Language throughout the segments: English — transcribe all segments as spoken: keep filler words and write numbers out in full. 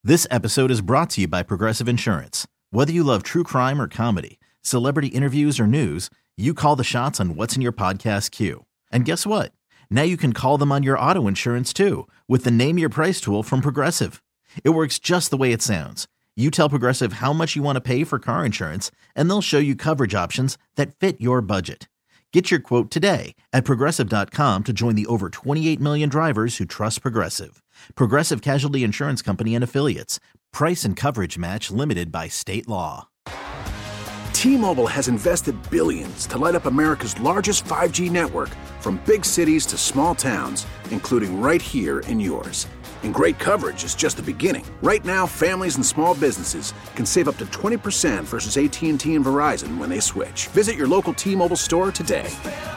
This episode is brought to you by Progressive Insurance. Whether you love true crime or comedy, celebrity interviews or news, you call the shots on what's in your podcast queue. And guess what? Now you can call them on your auto insurance too with the Name Your Price tool from Progressive. It works just the way it sounds. You tell Progressive how much you want to pay for car insurance, and they'll show you coverage options that fit your budget. Get your quote today at Progressive dot com to join the over twenty-eight million drivers who trust Progressive. Progressive Casualty Insurance Company and Affiliates. Price and coverage match limited by state law. T-Mobile has invested billions to light up America's largest five G network, from big cities to small towns, including right here in yours. And great coverage is just the beginning. Right now, families and small businesses can save up to twenty percent versus A T and T and Verizon when they switch. Visit your local T-Mobile store today.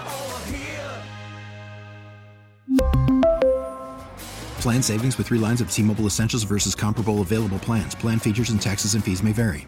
Plan savings with three lines of T-Mobile Essentials versus comparable available plans. Plan features and taxes and fees may vary.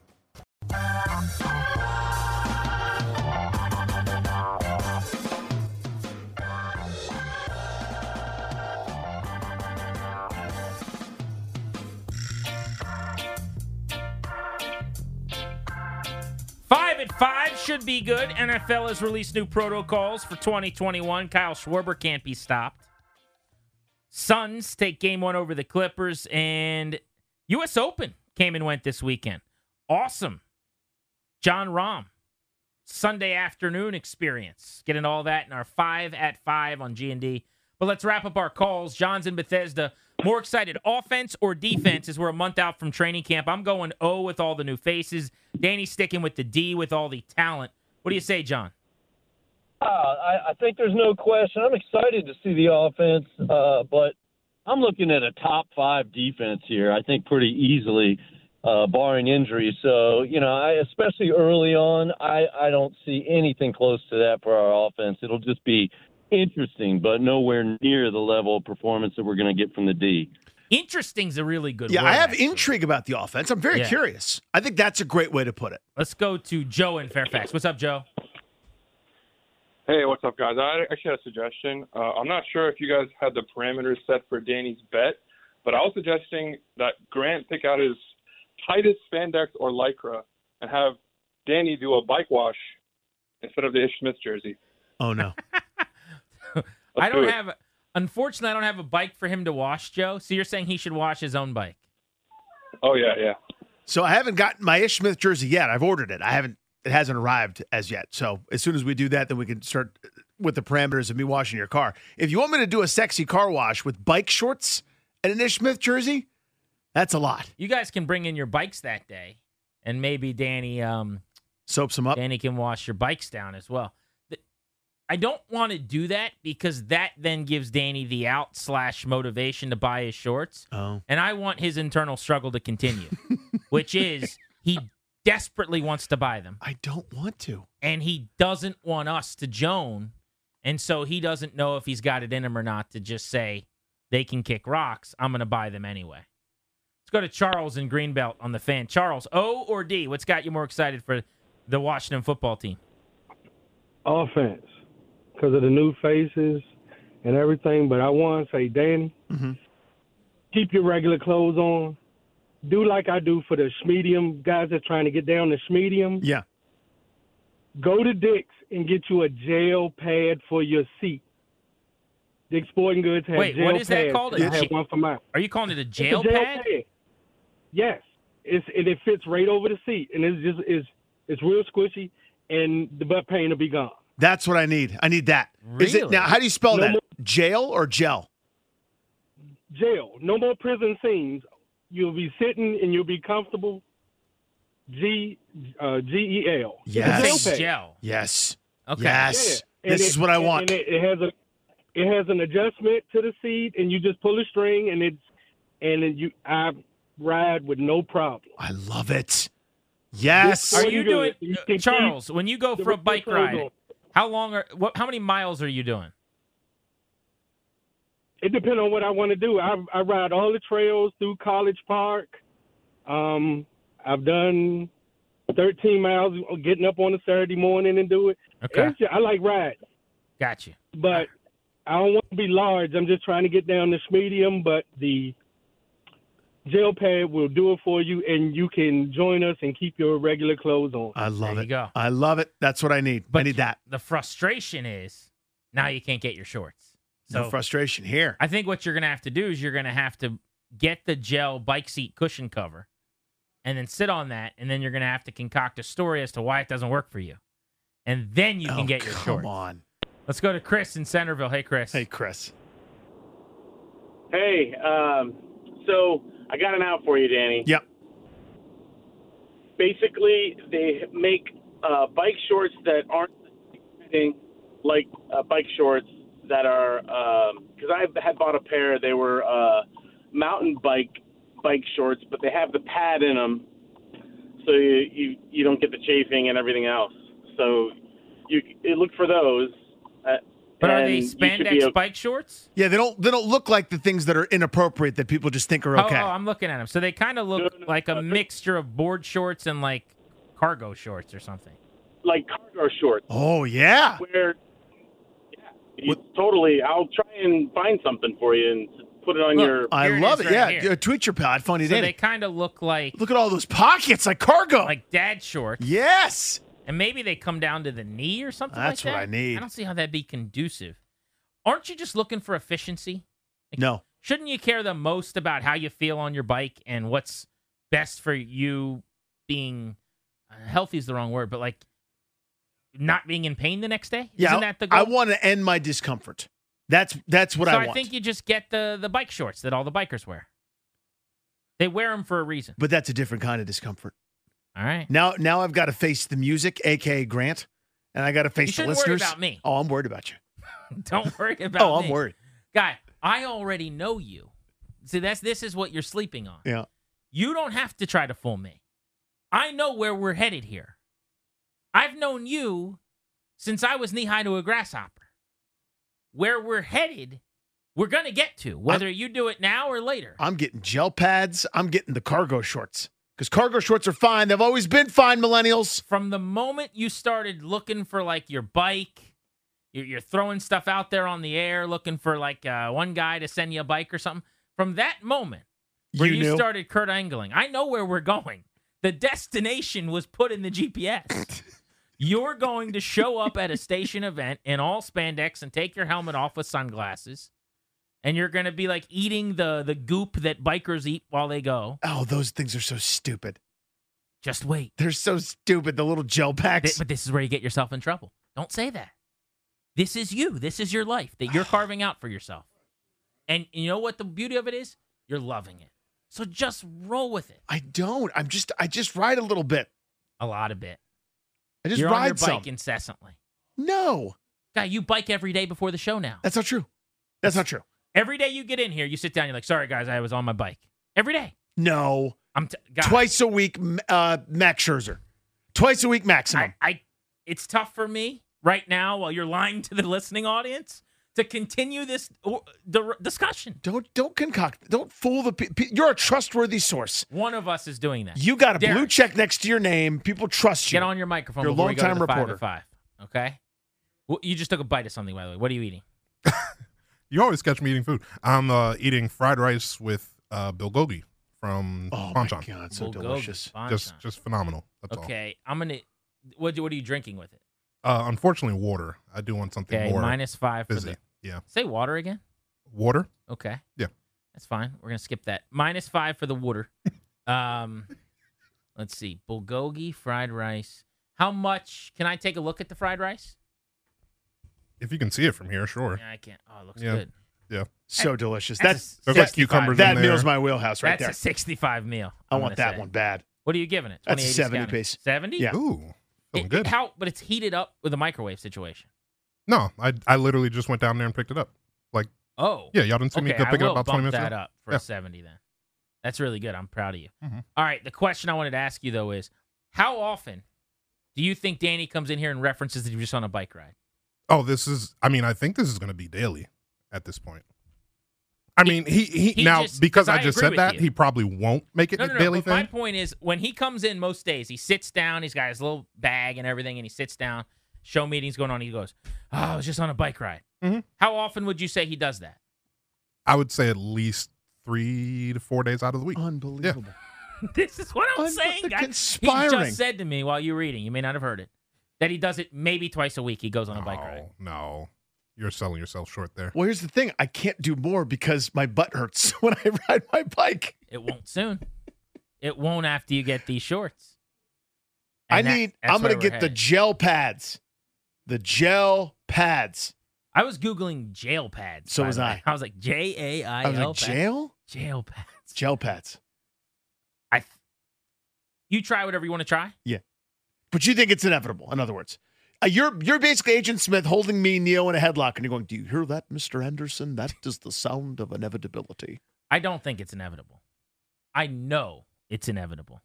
Five at five should be good. N F L has released new protocols for twenty twenty-one. Kyle Schwarber can't be stopped. Suns take game one over the Clippers, and U S Open came and went this weekend. Awesome. John Rahm, Sunday afternoon experience. Getting all that in our five at five on G and D. But let's wrap up our calls. John's in Bethesda. More excited, offense or defense, as we're a month out from training camp. I'm going O with all the new faces. Danny's sticking with the D with all the talent. What do you say, John? Uh, I, I think there's no question. I'm excited to see the offense, uh, but I'm looking at a top five defense here, I think pretty easily, uh, barring injuries. So, you know, I, especially early on, I, I don't see anything close to that for our offense. It'll just be interesting, but nowhere near the level of performance that we're going to get from the D. Interesting's a really good yeah, word. I have actually. intrigue about the offense. I'm very Yeah. curious. I think that's a great way to put it. Let's go to Joe in Fairfax. What's up, Joe? Hey, what's up, guys? I actually had a suggestion. Uh, I'm not sure if you guys had the parameters set for Danny's bet, but I was suggesting that Grant pick out his tightest spandex or lycra and have Danny do a bike wash instead of the Ish Smith jersey. Oh, no. I do don't it. have, unfortunately, I don't have a bike for him to wash, Joe. So you're saying he should wash his own bike? Oh, yeah, yeah. So I haven't gotten my Ish Smith jersey yet. I've ordered it. I haven't. It hasn't arrived as yet. So as soon as we do that, then we can start with the parameters of me washing your car. If you want me to do a sexy car wash with bike shorts and an Ish Smith jersey, that's a lot. You guys can bring in your bikes that day, and maybe Danny, um, soaps them up. Danny can wash your bikes down as well. I don't want to do that because that then gives Danny the out slash motivation to buy his shorts. Oh. And I want his internal struggle to continue, which is he desperately wants to buy them. I don't want to. And he doesn't want us to Joan. And so he doesn't know if he's got it in him or not to just say they can kick rocks. I'm going to buy them anyway. Let's go to Charles in Greenbelt on the Fan. Charles, O or D? What's got you more excited for the Washington football team? Offense. Because of the new faces and everything. But I want to say, Danny, mm-hmm. keep your regular clothes on. Do like I do for the Schmedium guys that are trying to get down the Schmedium. Yeah. Go to Dick's and get you a gel pad for your seat. Dick's Sporting Goods has Wait, gel what is that pads. called? I A have j- one for mine. Are you calling it a It's jail, a gel pad? pad? Yes. It's, and it fits right over the seat. And it's just it's, it's real squishy, and the butt pain will be gone. That's what I need. I need that. Is Really? it now? How do you spell No that? more- Jail or gel? Jail. No more prison scenes. You'll be sitting and you'll be comfortable. G uh, G E L. Yes. It's a gel pad. Gel. Yes. Okay. Yes. Yeah. This And is it- what I and- want. And it, it has a it has an adjustment to the seat, and you just pull a string, and it's and then you I ride with no problem. I love it. Yes. Are What you you doing, do, you uh, can Charles? When you go the for a bike controls ride, on. how long are what? How many miles are you doing? It depends on what I want to do. I I ride all the trails through College Park. Um, I've done thirteen miles getting up on a Saturday morning and do it. Okay, It's just- I like riding, got you. but I don't want to be large. I'm just trying to get down this medium, but the gel pad will do it for you, and you can join us and keep your regular clothes on. I love There it. you go. I love it. That's what I need. But I need that. The frustration is now you can't get your shorts. So No frustration here. I think what you're going to have to do is you're going to have to get the gel bike seat cushion cover and then sit on that, and then you're going to have to concoct a story as to why it doesn't work for you. And then you oh, can get your come shorts. Come on. Let's go to Chris in Centerville. Hey, Chris. Hey, Chris. Hey, um, so I got an out for you, Danny. Yep. Basically, they make uh, bike shorts that aren't fitting like uh, bike shorts that are, because um, I had bought a pair. They were uh, mountain bike bike shorts, but they have the pad in them, so you, you, you don't get the chafing and everything else. So you, you look for those. Uh, But are they and you should spandex be okay. bike shorts? Yeah, they don't. They don't look like the things that are inappropriate that people just think are Oh, okay. Oh, I'm looking at them. So they kind of look No, no, like a no. mixture of board shorts and like cargo shorts or something. Like cargo shorts. Oh yeah. Where, yeah, you totally. I'll try and find something for you and put it on Look, your. I Here it love is it. right yeah, here. yeah, tweet your pad. Funny So Danny. they kind of look like Look at all those pockets, like cargo. like dad shorts. yes. And maybe they come down to the knee or something That's like that. what I need. I don't see how that'd be conducive. Aren't you just looking for efficiency? Like, No. Shouldn't you care the most about how you feel on your bike and what's best for you being uh, healthy is the wrong word, but like not being in pain the next day? Yeah. Isn't that the goal? I want to end my discomfort. That's that's what so I I, want. think you just get the, the bike shorts that all the bikers wear. They wear them for a reason. but that's a different kind of discomfort. All right. Now, now I've got to face the music, aka Grant, and I got to face You the shouldn't worry listeners. about me. Oh, I'm worried about you. Don't worry about oh, me. I'm worried. Guy, I already know you. See, that's this is what you're sleeping on. Yeah. You don't have to try to fool me. I know where we're headed here. I've known you since I was knee-high to a grasshopper. Where we're headed, we're going to get to, whether I'm, you do it now or later. I'm getting gel pads. I'm getting the cargo shorts because cargo shorts are fine. They've always been fine, millennials. From the moment you started looking for, like, your bike, you're, you're throwing stuff out there on the air, looking for, like, uh, one guy to send you a bike or something. From that moment where you, you started Kurt Angling, I know where we're going. The destination was put in the G P S. You're going to show up at a station event in all spandex and take your helmet off with sunglasses. And you're going to be like eating the, the goop that bikers eat while they go. Oh, those things are so stupid. Just wait. They're so stupid, the little gel packs. But this is where you get yourself in trouble. Don't say that. This is you. This is your life that you're carving out for yourself. And you know what the beauty of it is? You're loving it. So just roll with it. I don't. I'm just, I just ride a little bit. A lot of bit. I just You're ride on your bike some. incessantly. No. Guy, you bike every day before the show now. That's not true. That's not true. Every day you get in here, you sit down, you're like, sorry, guys, I was on my bike. Every day. No. I'm t- guys, Twice a week, uh, Max Scherzer. Twice a week maximum. I, I, it's tough for me right now while you're lying to the listening audience to continue this or, the discussion. Don't don't concoct. Don't fool the people. You're a trustworthy source. One of us is doing that. You got a Derek, blue check next to your name. People trust you. Get on your microphone You're a before we go to longtime the five reporter. at five. Okay? Well, you just took a bite of something, by the way. What are you eating? You always catch me eating food. I'm uh, eating fried rice with uh, bulgogi from Oh Bonchon. my god, so Bulgogi delicious. Bonchon. Just just phenomenal. That's Okay, I'm gonna. What what are you drinking with it? all. Uh, unfortunately, water. I do want something Okay, more minus five for busy. the. Yeah, Say water again. water. Okay. Yeah. That's fine. We're gonna skip that. Minus five for the water. um, let's see. Bulgogi fried rice. How much? Can I take a look at the fried rice? If you can see it from here, sure. Yeah, I can't. Oh, it looks Yeah. good. Yeah, So delicious. That's That's there's that, like cucumbers that in there. meal's my wheelhouse right That's there. a sixty-five meal. I I'm want gonna that say. one bad. What are you giving it? That's a twenty-eight seventy counting. piece. seventy? Yeah. Ooh, feeling It, good. it, how? But it's heated up with a microwave situation. No, I I literally just went down there and picked it up. Like, Oh. yeah, y'all didn't see me Okay, go I pick it will up about bump twenty minutes that ago. up for Yeah. a seventy then. That's really good. I'm proud of you. Mhm. All right. The question I wanted to ask you, though, is how often do you think Danny comes in here and references that you're just on a bike ride? Oh, this is. I mean, I think this is going to be daily at this point. I mean, he he, he now just- because 'cause I I just agree said with that you. he probably won't make it No, a no, no. daily But my thing. point is, when he comes in most days, he sits down. He's got his little bag and everything, and he sits down. Show meetings going on. He goes, "Oh, I was just on a bike ride." Mhm. How often would you say he does that? I would say at least three to four days out of the week. Unbelievable. Yeah. This is what I'm Un- saying. they're I- conspiring. He just said to me while you were reading, you may not have heard it, that he does it maybe twice a week. He goes on a bike ride. No, no. You're selling yourself short there. Well, here's the thing. I can't do more because my butt hurts when I ride my bike. It won't soon. It won't after you get these shorts. I And that- need, that's I'm going where to we're get the headed. gel pads. The gel pads. I was Googling jail pads. So by was the way. I. I was like, J A I I was L like, pads. jail? Jail pads. Gel pads. I. Th- you try whatever you want to try. Yeah. But you think it's inevitable, in other words. Uh, you're you're basically Agent Smith holding me, Neo, in a headlock, and you're going, do you hear that, Mister Anderson? That is the sound of inevitability. I don't think it's inevitable. I know it's inevitable.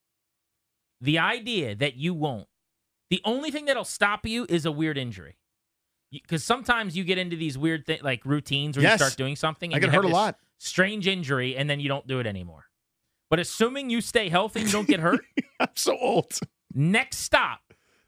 The idea that you won't, the only thing that'll stop you is a weird injury. Because sometimes you get into these weird thi- like routines where Yes. you start doing something. I And get you have hurt a this lot. Strange injury, and then you don't do it anymore. But assuming you stay healthy and you don't get hurt, I'm so old. next stop,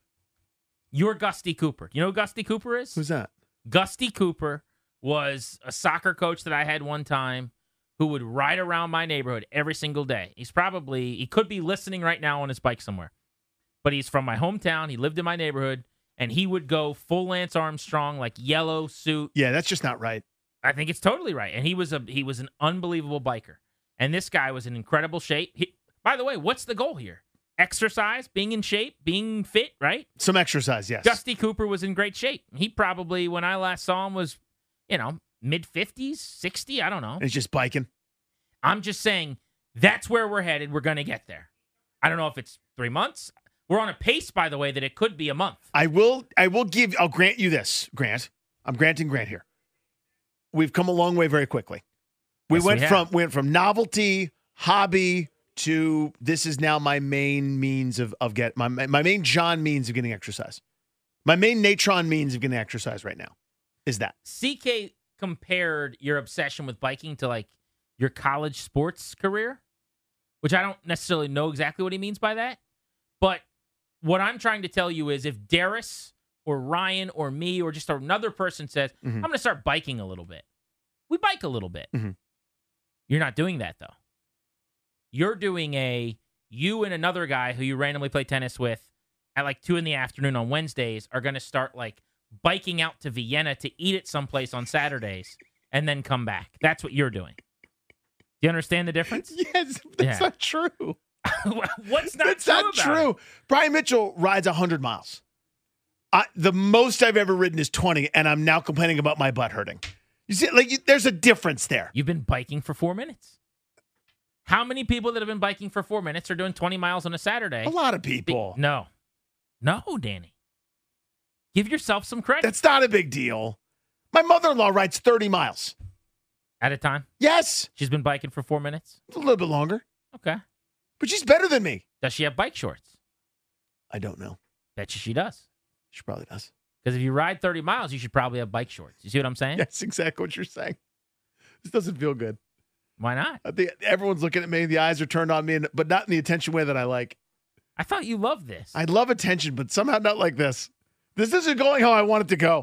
you're Gusty Cooper. You know who Gusty Cooper is? Who's that? Gusty Cooper was a soccer coach that I had one time who would ride around my neighborhood every single day. He's probably, he could be listening right now on his bike somewhere. But he's from my hometown. He lived in my neighborhood. And he would go full Lance Armstrong, like yellow suit. Yeah, that's just not right. I think it's totally right. And he was a he was an unbelievable biker. And this guy was in incredible shape. He, by the way, what's the goal here? Exercise, being in shape, being fit, right? Some exercise, yes. Gusty Cooper was in great shape. He probably, when I last saw him, was, you know, mid fifties, sixty, I don't know. And he's just biking. I'm just saying that's where we're headed. We're going to get there. I don't know if it's three months. We're on a pace, by the way, that it could be a month. I will I will give I'll grant you this, Grant. I'm granting Grant here. We've come a long way very quickly. We Yes, went we have. from went from novelty, hobby to this is now my main means of of get my my main John means of getting exercise. My main Natron means of getting exercise right now is that. C K compared your obsession with biking to like your college sports career, which I don't necessarily know exactly what he means by that. But what I'm trying to tell you is if Darius or Ryan or me or just another person says, Mhm. I'm going to start biking a little bit, we bike a little bit. Mhm. You're not doing that, though. You're doing a, you and another guy who you randomly play tennis with at like two in the afternoon on Wednesdays are going to start like biking out to Vienna to eat at someplace on Saturdays and then come back. That's what you're doing. Do you understand the difference? Yes, that's Yeah. not true. What's not That's true not about true. it? Brian Mitchell rides one hundred miles. I, the most I've ever ridden is twenty, and I'm now complaining about my butt hurting. You see, like, you, there's a difference there. You've been biking for four minutes. How many people that have been biking for four minutes are doing twenty miles on a Saturday? A lot of people. No. No, Danny. Give yourself some credit. That's not a big deal. My mother-in-law rides thirty miles. At a time? Yes. She's been biking for four minutes? A little bit longer. Okay. But she's better than me. Does she have bike shorts? I don't know. Bet you she does. She probably does. Because if you ride thirty miles, you should probably have bike shorts. You see what I'm saying? That's exactly what you're saying. This doesn't feel good. Why not? I think everyone's looking at me. The eyes are turned on me, and- but not in the attention way that I like. I thought you loved this. I love attention, but somehow not like this. This isn't going how I want it to go.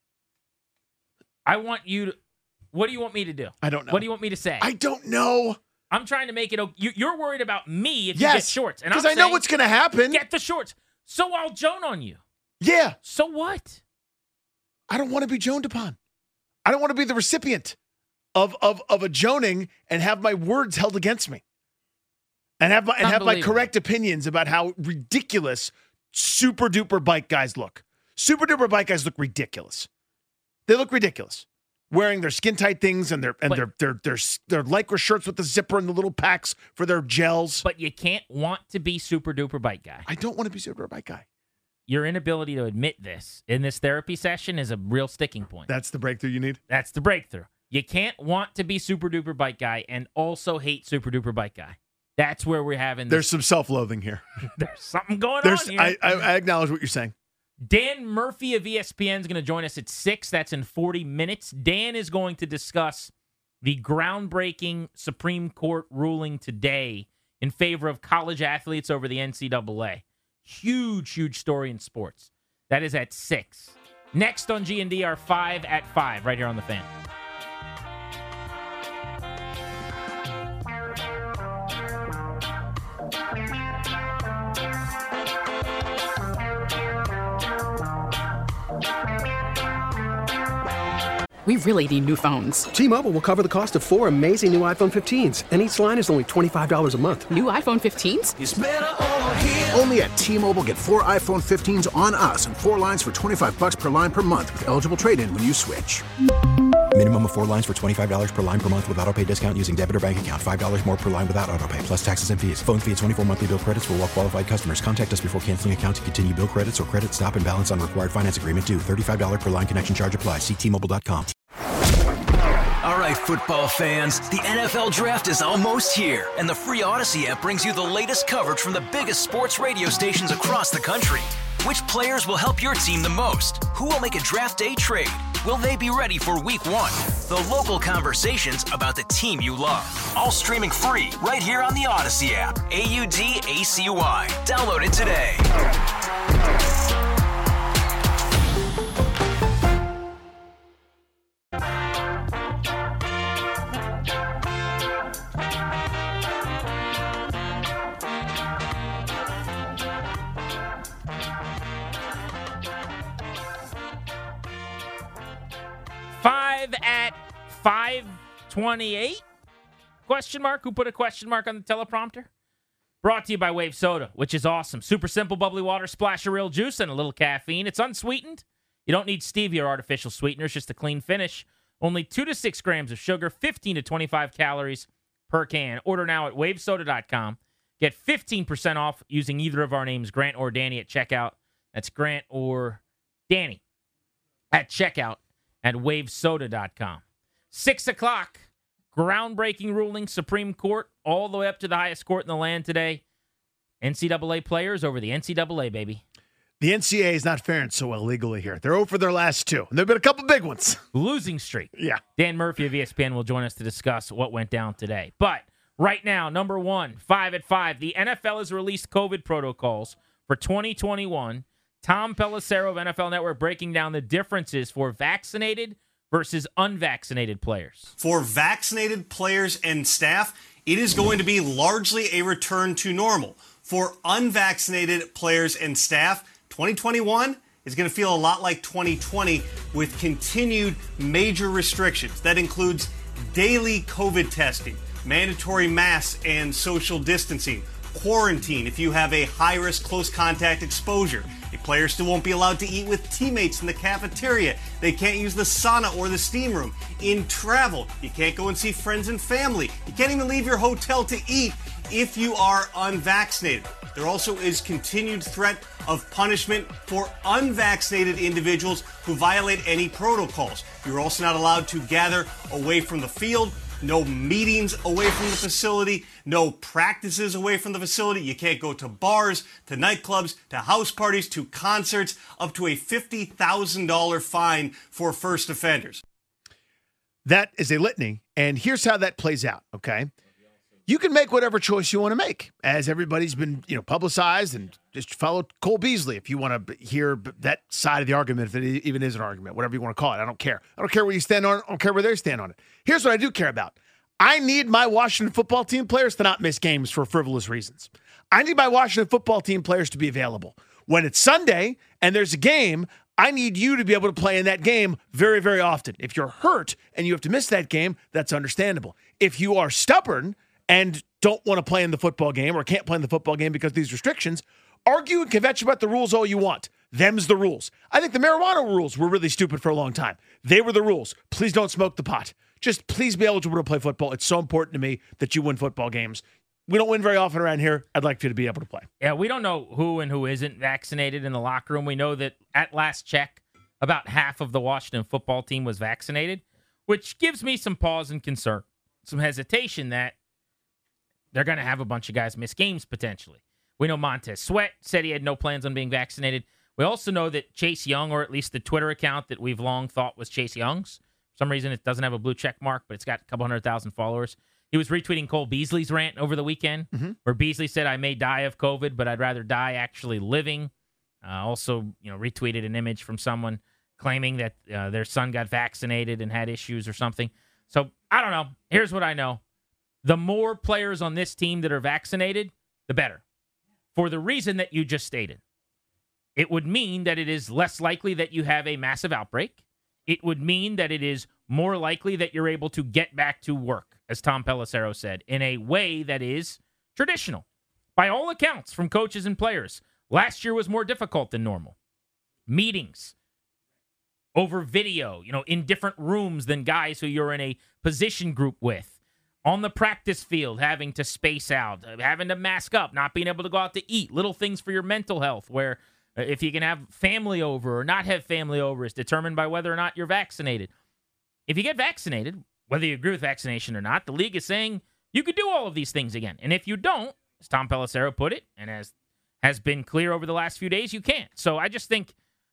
I want you to. What do you want me to do? I don't know. What do you want me to say? I don't know. I'm trying to make it. o- you- You're worried about me if you Yes, get shorts, and I'm because I know saying, what's going to happen. Get the shorts. So I'll Joan on you. Yeah. So what? I don't want to be Joaned upon. I don't want to be the recipient of of of a joning and have my words held against me. And have my and have my Unbelievable. correct opinions about how ridiculous super duper bike guys look. Super duper bike guys look ridiculous. They look ridiculous. Wearing their skin tight things and their and But- their their their their lycra shirts with the zipper and the little packs for their gels. But you can't want to be super duper bike guy. I don't want to be super duper bike guy. Your inability to admit this in this therapy session is a real sticking point. That's the breakthrough you need. That's the breakthrough. You can't want to be super duper bike guy and also hate super duper bike guy. That's where we're having There's this. some self-loathing here. There's something going There's on here. I, I I acknowledge what you're saying. Dan Murphy of E S P N is going to join us at six. That's in forty minutes. Dan is going to discuss the groundbreaking Supreme Court ruling today in favor of college athletes over the N C double A. Huge, huge story in sports. That is at six. Next on G and D, our five at five, right here on the Fan. We really need new phones. T-Mobile will cover the cost of four amazing new iPhone fifteens, and each line is only twenty-five dollars a month. New iPhone fifteens? It's better over here. Only at T-Mobile, get four iPhone fifteens on us and four lines for twenty-five bucks per line per month with eligible trade-in when you switch. Minimum of four lines for twenty-five dollars per line per month with autopay discount using debit or bank account. five dollars more per line without autopay, plus taxes and fees. Phone fee at twenty-four monthly bill credits for well-qualified customers. Contact us before canceling account to continue bill credits or credit stop and balance on required finance agreement due. thirty-five dollars per line connection charge applies. See T Mobile dot com. All right, football fans, the N F L Draft is almost here, and the free Odyssey app brings you the latest coverage from the biggest sports radio stations across the country. Which players will help your team the most? Who will make a draft day trade? Will they be ready for week one? The local conversations about the team you love. All streaming free right here on the Odyssey app. A U D A C Y. Download it today. Five at five twenty-eight? Question mark? Who put a question mark on the teleprompter? Brought to you by Wave Soda, which is awesome. Super simple, bubbly water, splash of real juice, and a little caffeine. It's unsweetened. You don't need stevia or artificial sweeteners, just a clean finish. Only two to six grams of sugar, fifteen to twenty-five calories per can. Order now at wave soda dot com. Get fifteen percent off using either of our names, Grant or Danny, at checkout. That's Grant or Danny at checkout at wave soda dot com. Six o'clock, groundbreaking ruling, Supreme Court, all the way up to the highest court in the land today. N C double A players over the N C double A, baby. The N C double A is not faring so well legally here. They're over their last two. And there have been a couple big ones. Losing streak. Yeah. Dan Murphy of E S P N will join us to discuss what went down today. But right now, number one, five at five, the N F L has released COVID protocols for twenty twenty-one. Tom Pelissero of N F L Network breaking down the differences for vaccinated versus unvaccinated players. For vaccinated players and staff, it is going to be largely a return to normal. For unvaccinated players and staff, twenty twenty-one is going to feel a lot like twenty twenty with continued major restrictions. That includes daily COVID testing, mandatory masks and social distancing, quarantine if you have a high-risk close contact exposure. A player still won't be allowed to eat with teammates in the cafeteria. They can't use the sauna or the steam room. In travel, you can't go and see friends and family. You can't even leave your hotel to eat if you are unvaccinated. There also is continued threat of punishment for unvaccinated individuals who violate any protocols. You're also not allowed to gather away from the field. No meetings away from the facility, no practices away from the facility. You can't go to bars, to nightclubs, to house parties, to concerts, up to a fifty thousand dollars fine for first offenders. That is a litany, and here's how that plays out, okay? You can make whatever choice you want to make, as everybody's been, you know, publicized, and just follow Cole Beasley if you want to hear that side of the argument, if it even is an argument, whatever you want to call it. I don't care. I don't care where you stand on it. I don't care where they stand on it. Here's what I do care about. I need my Washington football team players to not miss games for frivolous reasons. I need my Washington football team players to be available. When it's Sunday and there's a game, I need you to be able to play in that game very, very often. If you're hurt and you have to miss that game, that's understandable. If you are stubborn and don't want to play in the football game or can't play in the football game because of these restrictions, argue and convince about the rules all you want. Them's the rules. I think the marijuana rules were really stupid for a long time. They were the rules. Please don't smoke the pot. Just please be eligible to play football. It's so important to me that you win football games. We don't win very often around here. I'd like you to be able to play. Yeah, we don't know who and who isn't vaccinated in the locker room. We know that at last check, about half of the Washington football team was vaccinated, which gives me some pause and concern, some hesitation that they're going to have a bunch of guys miss games potentially. We know Montez Sweat said he had no plans on being vaccinated. We also know that Chase Young, or at least the Twitter account that we've long thought was Chase Young's, for some reason it doesn't have a blue check mark, but it's got a couple hundred thousand followers. He was retweeting Cole Beasley's rant over the weekend, mm-hmm. where Beasley said, "I may die of COVID, but I'd rather die actually living." Uh, also, you know, retweeted an image from someone claiming that uh, their son got vaccinated and had issues or something. So I don't know. Here's what I know. The more players on this team that are vaccinated, the better. For the reason that you just stated. It would mean that it is less likely that you have a massive outbreak. it would mean that it is more likely that you're able to get back to work, as Tom Pelissero said, in a way that is traditional. By all accounts, from coaches and players, last year was more difficult than normal. Meetings over video, you know, in different rooms than guys who you're in a position group with. On the practice field, having to space out, having to mask up, not being able to go out to eat, little things for your mental health, where if you can have family over or not have family over is determined by whether or not you're vaccinated. If you get vaccinated, whether you agree with vaccination or not, the league is saying you could do all of these things again. And if you don't, as Tom Pelissero put it, and as has been clear over the last few days, you can't. So I just think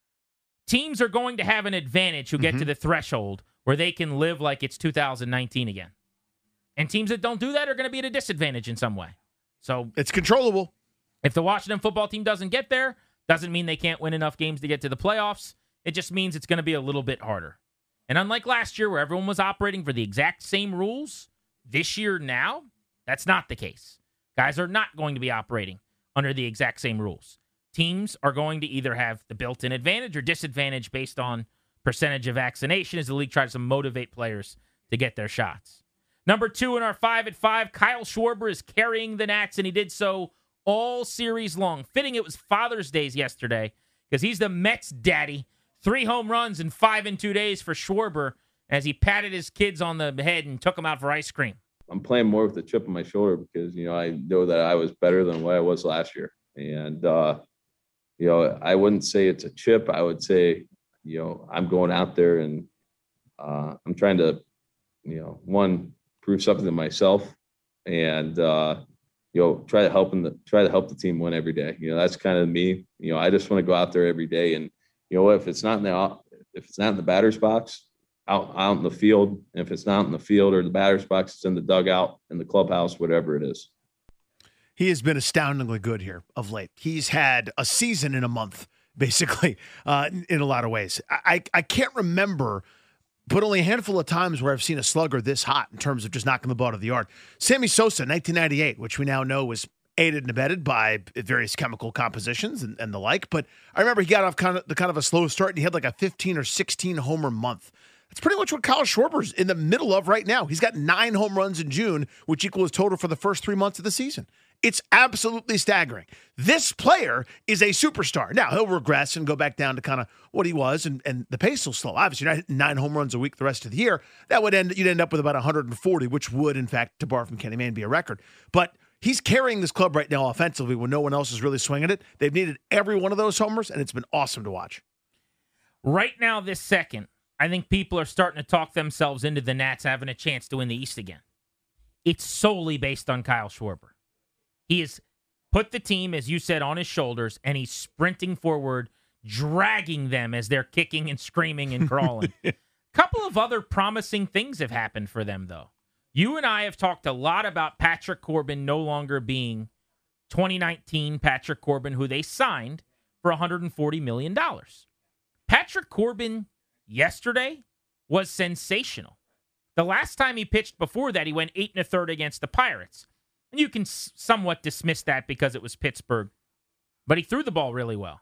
teams are going to have an advantage who get mm-hmm. to the threshold where they can live like it's two thousand nineteen again. And teams that don't do that are going to be at a disadvantage in some way. So it's controllable. If the Washington football team doesn't get there, doesn't mean they can't win enough games to get to the playoffs. It just means it's going to be a little bit harder. And unlike last year where everyone was operating for the exact same rules, this year now, that's not the case. Guys are not going to be operating under the exact same rules. Teams are going to either have the built-in advantage or disadvantage based on percentage of vaccination as the league tries to motivate players to get their shots. Number two in our five at five, Kyle Schwarber is carrying the Nats, and he did so all series long. Fitting it was Father's Day yesterday because he's the Mets daddy. Three home runs in five in two days for Schwarber as he patted his kids on the head and took them out for ice cream. I'm playing more with a chip on my shoulder because, you know, I know that I was better than what I was last year. And, uh, you know, I wouldn't say it's a chip. I would say, you know, I'm going out there and uh, I'm trying to, you know, one, prove something to myself and, uh, you know, try to help the try to help the team win every day. You know, that's kind of me. You know, I just want to go out there every day and, you know, if it's not in the if it's not in the batter's box, out out in the field. And if it's not in the field or the batter's box, it's in the dugout, in the clubhouse, whatever it is. He has been astoundingly good here of late. He's had a season in a month, basically, uh, in, in a lot of ways. I I can't remember, but only a handful of times where I've seen a slugger this hot in terms of just knocking the ball to the yard. Sammy Sosa, nineteen ninety-eight, which we now know was aided and abetted by various chemical compositions and, and the like. But I remember he got off kind of the kind of a slow start, and he had like a fifteen or sixteen homer month. That's pretty much what Kyle Schwarber's in the middle of right now. He's got nine home runs in June, which equals total for the first three months of the season. It's absolutely staggering. This player is a superstar. Now, he'll regress and go back down to kind of what he was, and, and the pace will slow. Obviously, you're not hitting nine home runs a week the rest of the year. That would end, you'd end up with about one hundred forty, which would, in fact, to borrow from Kenny Mayne, be a record. But he's carrying this club right now offensively when no one else is really swinging it. They've needed every one of those homers, and it's been awesome to watch. Right now, this second, I think people are starting to talk themselves into the Nats having a chance to win the East again. It's solely based on Kyle Schwarber. He has put the team, as you said, on his shoulders, and he's sprinting forward, dragging them as they're kicking and screaming and crawling. A couple of other promising things have happened for them, though. You and I have talked a lot about Patrick Corbin no longer being twenty nineteen Patrick Corbin, who they signed for one hundred forty million dollars. Patrick Corbin yesterday was sensational. The last time he pitched before that, he went eight and a third against the Pirates. And you can s- somewhat dismiss that because it was Pittsburgh. But he threw the ball really well.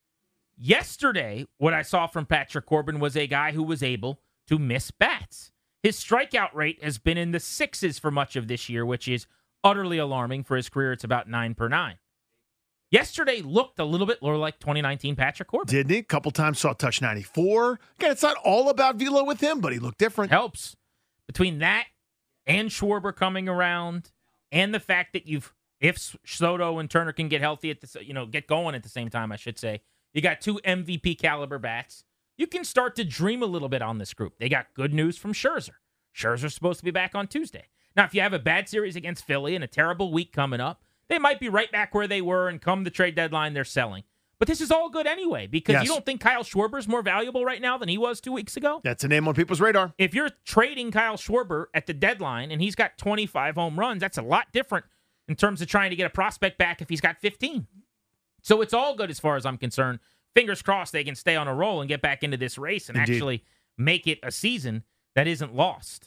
Yesterday, what I saw from Patrick Corbin was a guy who was able to miss bats. His strikeout rate has been in the sixes for much of this year, which is utterly alarming for his career. It's about nine per nine. Yesterday looked a little bit more like twenty nineteen Patrick Corbin. Didn't he? A couple times saw touch ninety-four. Again, it's not all about velo with him, but he looked different. Helps. Between that and Schwarber coming around, and the fact that you've, if Soto and Turner can get healthy at the, you know, get going at the same time, I should say, you got two M V P caliber bats. You can start to dream a little bit on this group. They got good news from Scherzer. Scherzer's supposed to be back on Tuesday. Now, if you have a bad series against Philly and a terrible week coming up, they might be right back where they were, and come the trade deadline, they're selling. But this is all good anyway, because yes. You don't think Kyle Schwarber is more valuable right now than he was two weeks ago? That's a name on people's radar. If you're trading Kyle Schwarber at the deadline and he's got twenty-five home runs, that's a lot different in terms of trying to get a prospect back if he's got fifteen. So it's all good as far as I'm concerned. Fingers crossed they can stay on a roll and get back into this race and Indeed. actually make it a season that isn't lost.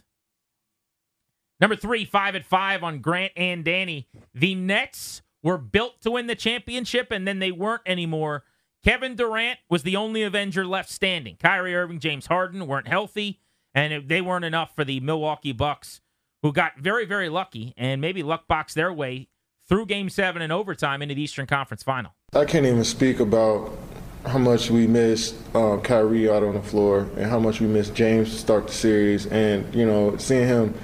Number three, five at five on Grant and Danny. The Nets were built to win the championship, and then they weren't anymore. Kevin Durant was the only Avenger left standing. Kyrie Irving, James Harden weren't healthy, and they weren't enough for the Milwaukee Bucks, who got very, very lucky and maybe luck boxed their way through Game seven and overtime into the Eastern Conference Final. I can't even speak about how much we missed uh, Kyrie out on the floor and how much we missed James to start the series. And, you know, seeing him,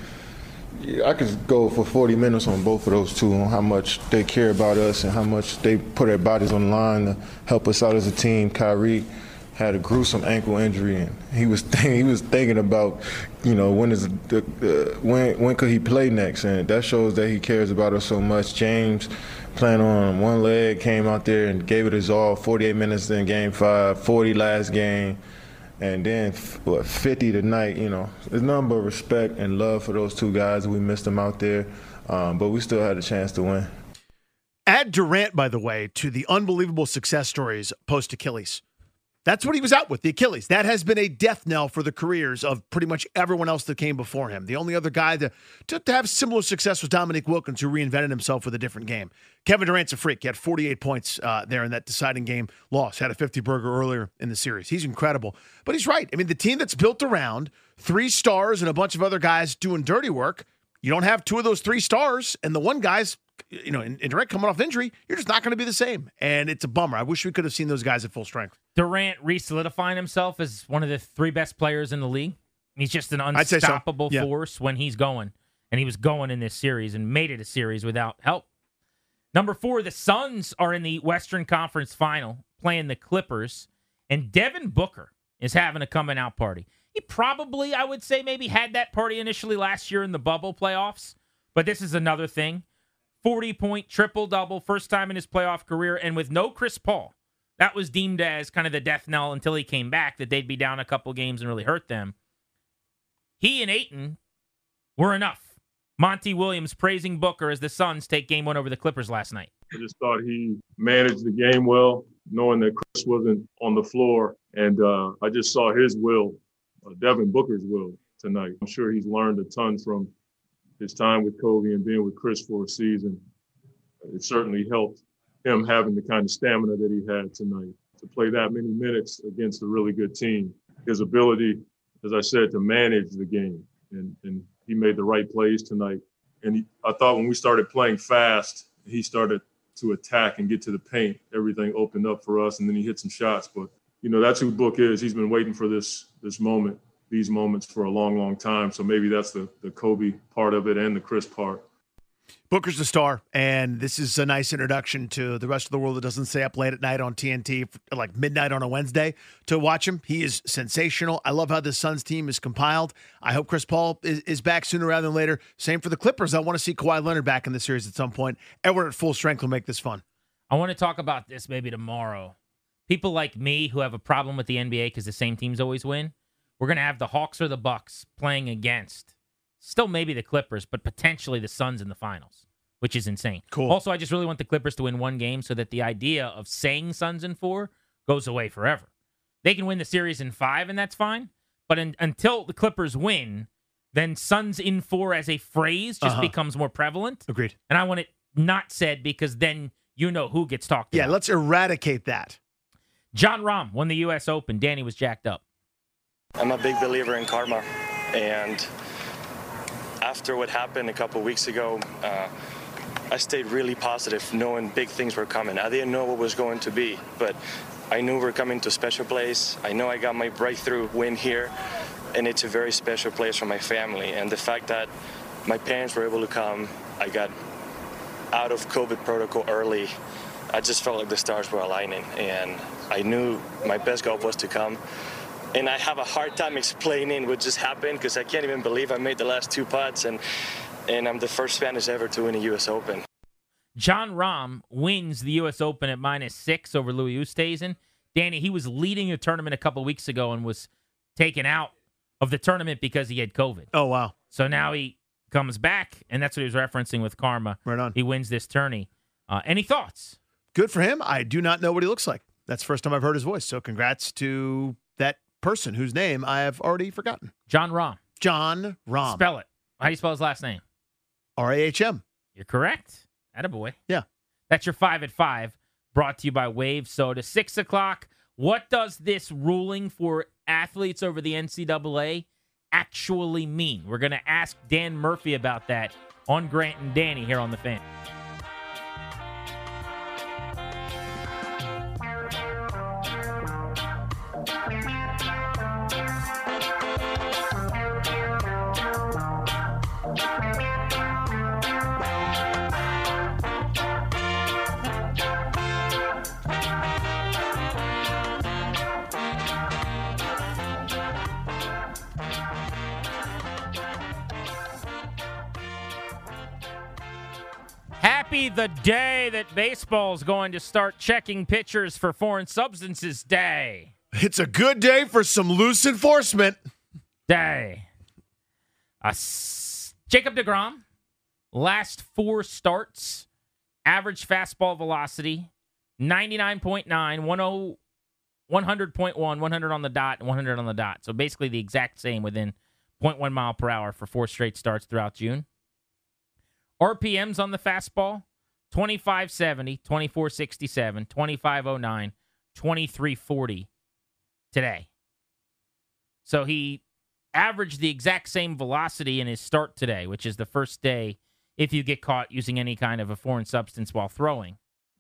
I could go for forty minutes on both of those two, on how much they care about us and how much they put their bodies on the line to help us out as a team. Kyrie had a gruesome ankle injury, and he was th- he was thinking about, you know, when is the, uh, when when could he play next, and that shows that he cares about us so much. James, playing on one leg, came out there and gave it his all. forty-eight minutes in Game Five, forty last game, and then what, fifty tonight. You know, there's nothing but respect and love for those two guys. We missed them out there, um, but we still had a chance to win. Add Durant, by the way, to the unbelievable success stories post Achilles. That's what he was out with, the Achilles. That has been a death knell for the careers of pretty much everyone else that came before him. The only other guy to, to, to have similar success was Dominique Wilkins, who reinvented himself with a different game. Kevin Durant's a freak. He had forty-eight points uh, there in that deciding game loss. Had a fifty-burger earlier in the series. He's incredible. But he's right. I mean, the team that's built around three stars and a bunch of other guys doing dirty work, you don't have two of those three stars, and the one guy's, you know, in, in Durant coming off injury, you're just not going to be the same. And it's a bummer. I wish we could have seen those guys at full strength. Durant re-solidifying himself as one of the three best players in the league. He's just an unstoppable so. yeah. force when he's going. And he was going in this series and made it a series without help. Number four, the Suns are in the Western Conference Final playing the Clippers. And Devin Booker is having a coming-out party. He probably, I would say, maybe had that party initially last year in the bubble playoffs. But this is another thing. forty-point triple-double, first time in his playoff career, and with no Chris Paul. That was deemed as kind of the death knell until he came back, that they'd be down a couple games and really hurt them. He and Ayton were enough. Monty Williams praising Booker as the Suns take game one over the Clippers last night. I just thought he managed the game well, knowing that Chris wasn't on the floor, and uh, I just saw his will, uh, Devin Booker's will tonight. I'm sure he's learned a ton from his time with Kobe and being with Chris for a season. It certainly helped him having the kind of stamina that he had tonight to play that many minutes against a really good team. His ability, as I said, to manage the game, and, and he made the right plays tonight. And he, I thought when we started playing fast, he started to attack and get to the paint. Everything opened up for us, and then he hit some shots. But, you know, that's who Book is. He's been waiting for this this moment, these moments for a long, long time. So maybe that's the, the Kobe part of it and the Chris part. Booker's the star, and this is a nice introduction to the rest of the world that doesn't stay up late at night on T N T, like midnight on a Wednesday, to watch him. He is sensational. I love how the Suns team is compiled. I hope Chris Paul is, is back sooner rather than later. Same for the Clippers. I want to see Kawhi Leonard back in the series at some point. Edward at full strength will make this fun. I want to talk about this maybe tomorrow. People like me who have a problem with the N B A because the same teams always win, we're going to have the Hawks or the Bucks playing against still maybe the Clippers, but potentially the Suns in the finals, which is insane. Cool. Also, I just really want the Clippers to win one game so that the idea of saying Suns in four goes away forever. They can win the series in five, and that's fine. But in, until the Clippers win, then Suns in four as a phrase just Uh-huh. becomes more prevalent. Agreed. And I want it not said because then you know who gets talked Yeah, about. let's eradicate that. John Rahm won the U S Open. Danny was jacked up. I'm a big believer in karma, and after what happened a couple weeks ago, uh, I stayed really positive, knowing big things were coming. I didn't know what was going to be, but I knew we're coming to a special place. I know I got my breakthrough win here, and it's a very special place for my family. And the fact that my parents were able to come, I got out of COVID protocol early. I just felt like the stars were aligning, and I knew my best golf was to come. And I have a hard time explaining what just happened because I can't even believe I made the last two putts, and and I'm the first Spanish ever to win a U S Open. John Rahm wins the U S Open at minus six over Louis Oosthuizen. Danny, he was leading the tournament a couple weeks ago and was taken out of the tournament because he had COVID. Oh, wow. So now he comes back, and that's what he was referencing with karma. Right on. He wins this tourney. Uh, any thoughts? Good for him. I do not know what he looks like. That's the first time I've heard his voice. So congrats to that person whose name I have already forgotten. John Rahm. John Rahm. Spell it. How do you spell his last name? R A H M. You're correct. Attaboy. Yeah. That's your five at five. brought to you by Wave Soda. Six o'clock. What does this ruling for athletes over the N C double A actually mean? We're going to ask Dan Murphy about that on Grant and Danny here on The Fan. Happy the day that baseball's going to start checking pitchers for foreign substances day. It's a good day for some loose enforcement. Day. Uh, s- Jacob deGrom, last four starts, average fastball velocity, ninety-nine point nine, ten, one hundred point one, one hundred on the dot, and one hundred on the dot. So basically the exact same within zero point one mile per hour for four straight starts throughout June. R P Ms on the fastball, twenty-five seventy, twenty-four sixty-seven, twenty-five oh nine, twenty-three forty today. So he averaged the exact same velocity in his start today, which is the first day if you get caught using any kind of a foreign substance while throwing.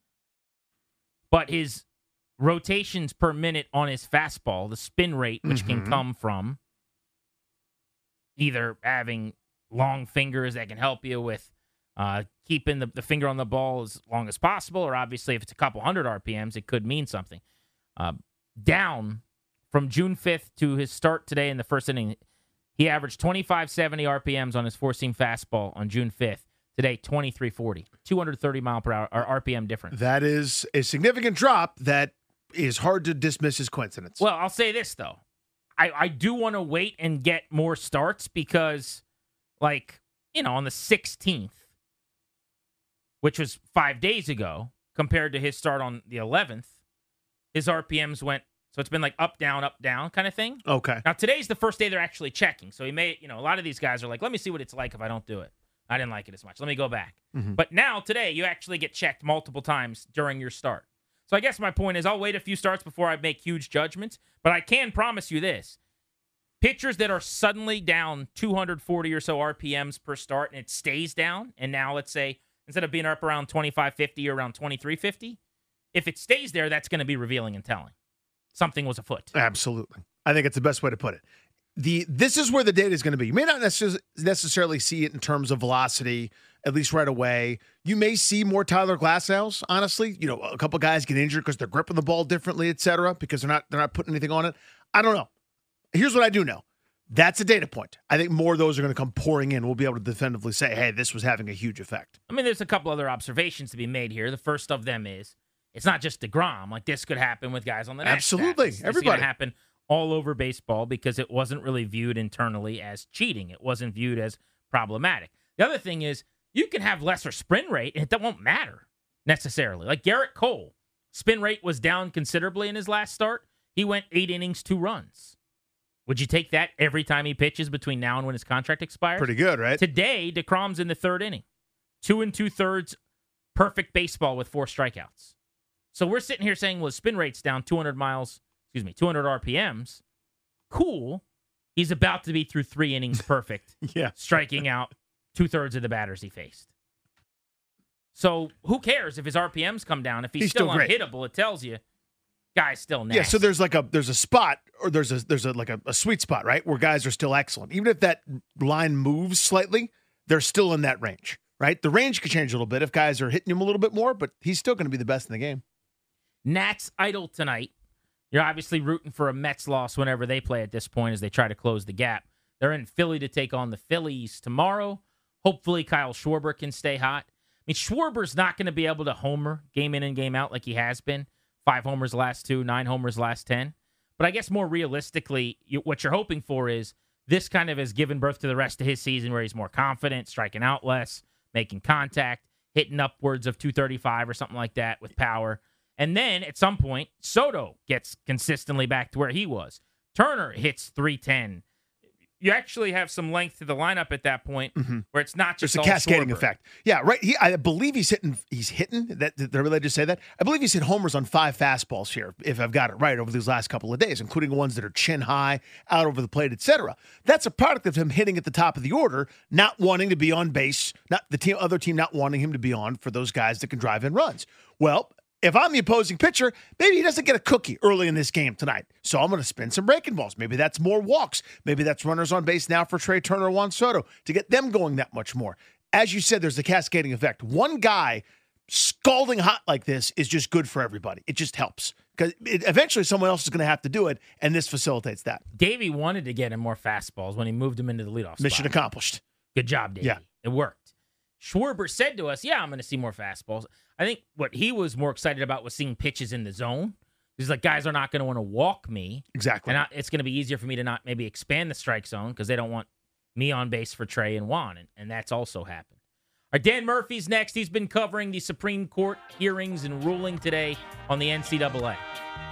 But his rotations per minute on his fastball, the spin rate, which mm-hmm. can come from either having long fingers that can help you with Uh, keeping the, the finger on the ball as long as possible, or obviously if it's a couple hundred R P Ms, it could mean something. Uh, down from June fifth to his start today in the first inning, he averaged twenty-five seventy R P Ms on his four-seam fastball on June fifth. Today, twenty-three forty, two hundred thirty mile per hour or R P M difference. That is a significant drop that is hard to dismiss as coincidence. Well, I'll say this, though. I, I do want to wait and get more starts because, like, you know, on the sixteenth, which was five days ago, compared to his start on the eleventh, his R P Ms went, so it's been like up, down, up, down kind of thing. Okay. Now, today's the first day they're actually checking. So he may, you know, a lot of these guys are like, let me see what it's like if I don't do it. I didn't like it as much. Let me go back. Mm-hmm. But now, today, you actually get checked multiple times during your start. So I guess my point is I'll wait a few starts before I make huge judgments. But I can promise you this. Pitchers that are suddenly down two hundred forty or so R P Ms per start and it stays down, and now let's say, instead of being up around twenty-five fifty or around twenty-three fifty, if it stays there, that's going to be revealing and telling. Something was afoot. Absolutely. I think it's the best way to put it. The This is where the data is going to be. You may not necess- necessarily see it in terms of velocity, at least right away. You may see more Tyler Glasnows, honestly. You know, a couple guys get injured because they're gripping the ball differently, et cetera, because they're not, they're not putting anything on it. I don't know. Here's what I do know. That's a data point. I think more of those are going to come pouring in. We'll be able to definitively say, hey, this was having a huge effect. I mean, there's a couple other observations to be made here. The first of them is it's not just DeGrom. Like, this could happen with guys on the next Absolutely. This, this Everybody. is going to happen all over baseball because it wasn't really viewed internally as cheating. It wasn't viewed as problematic. The other thing is you can have lesser spin rate, and it won't matter necessarily. Like Garrett Cole, spin rate was down considerably in his last start. He went eight innings, two runs. Would you take that every time he pitches between now and when his contract expires? Pretty good, right? Today, DeGrom's in the third inning. Two and two-thirds, perfect baseball with four strikeouts. So we're sitting here saying, well, his spin rate's down two hundred miles, excuse me, two hundred R P Ms. Cool. He's about to be through three innings perfect, yeah, striking out two-thirds of the batters he faced. So who cares if his R P Ms come down? If he's, He's still, still great. unhittable, it tells you guy's still nasty. Yeah, so there's like a there's a spot or there's a there's a like a, a sweet spot, right? Where guys are still excellent. Even if that line moves slightly, they're still in that range, right? The range could change a little bit if guys are hitting him a little bit more, but he's still going to be the best in the game. Nats idle tonight. You're obviously rooting for a Mets loss whenever they play at this point as they try to close the gap. They're in Philly to take on the Phillies tomorrow. Hopefully Kyle Schwarber can stay hot. I mean, Schwarber's not going to be able to homer game in and game out like he has been. Five homers last two, nine homers last ten. But I guess more realistically, you, what you're hoping for is this kind of has given birth to the rest of his season where he's more confident, striking out less, making contact, hitting upwards of two thirty-five or something like that with power. And then at some point, Soto gets consistently back to where he was. Turner hits three ten. you actually have some length to the lineup at that point, mm-hmm. where it's not just There's a all cascading Schwarber. effect. Yeah, right. He, I believe he's hitting. He's hitting. That did I really just say that? I believe he's hit homers on five fastballs here, if I've got it right, over these last couple of days, including ones that are chin high, out over the plate, et cetera. That's a product of him hitting at the top of the order, not wanting to be on base, not the team, other team not wanting him to be on for those guys that can drive in runs. Well, if I'm the opposing pitcher, maybe he doesn't get a cookie early in this game tonight. So I'm going to spin some breaking balls. Maybe that's more walks. Maybe that's runners on base now for Trey Turner or Juan Soto to get them going that much more. As you said, there's a cascading effect. One guy scalding hot like this is just good for everybody. It just helps because eventually someone else is going to have to do it, and this facilitates that. Davey wanted to get him more fastballs when he moved him into the leadoff spot. Mission accomplished. Good job, Davey. Yeah. It worked. Schwarber said to us, yeah, I'm going to see more fastballs. I think what he was more excited about was seeing pitches in the zone. He's like, guys are not going to want to walk me. Exactly. And I, it's going to be easier for me to not maybe expand the strike zone because they don't want me on base for Trey and Juan, and, and that's also happened. All right, Dan Murphy's next. He's been covering the Supreme Court hearings and ruling today on the N C double A.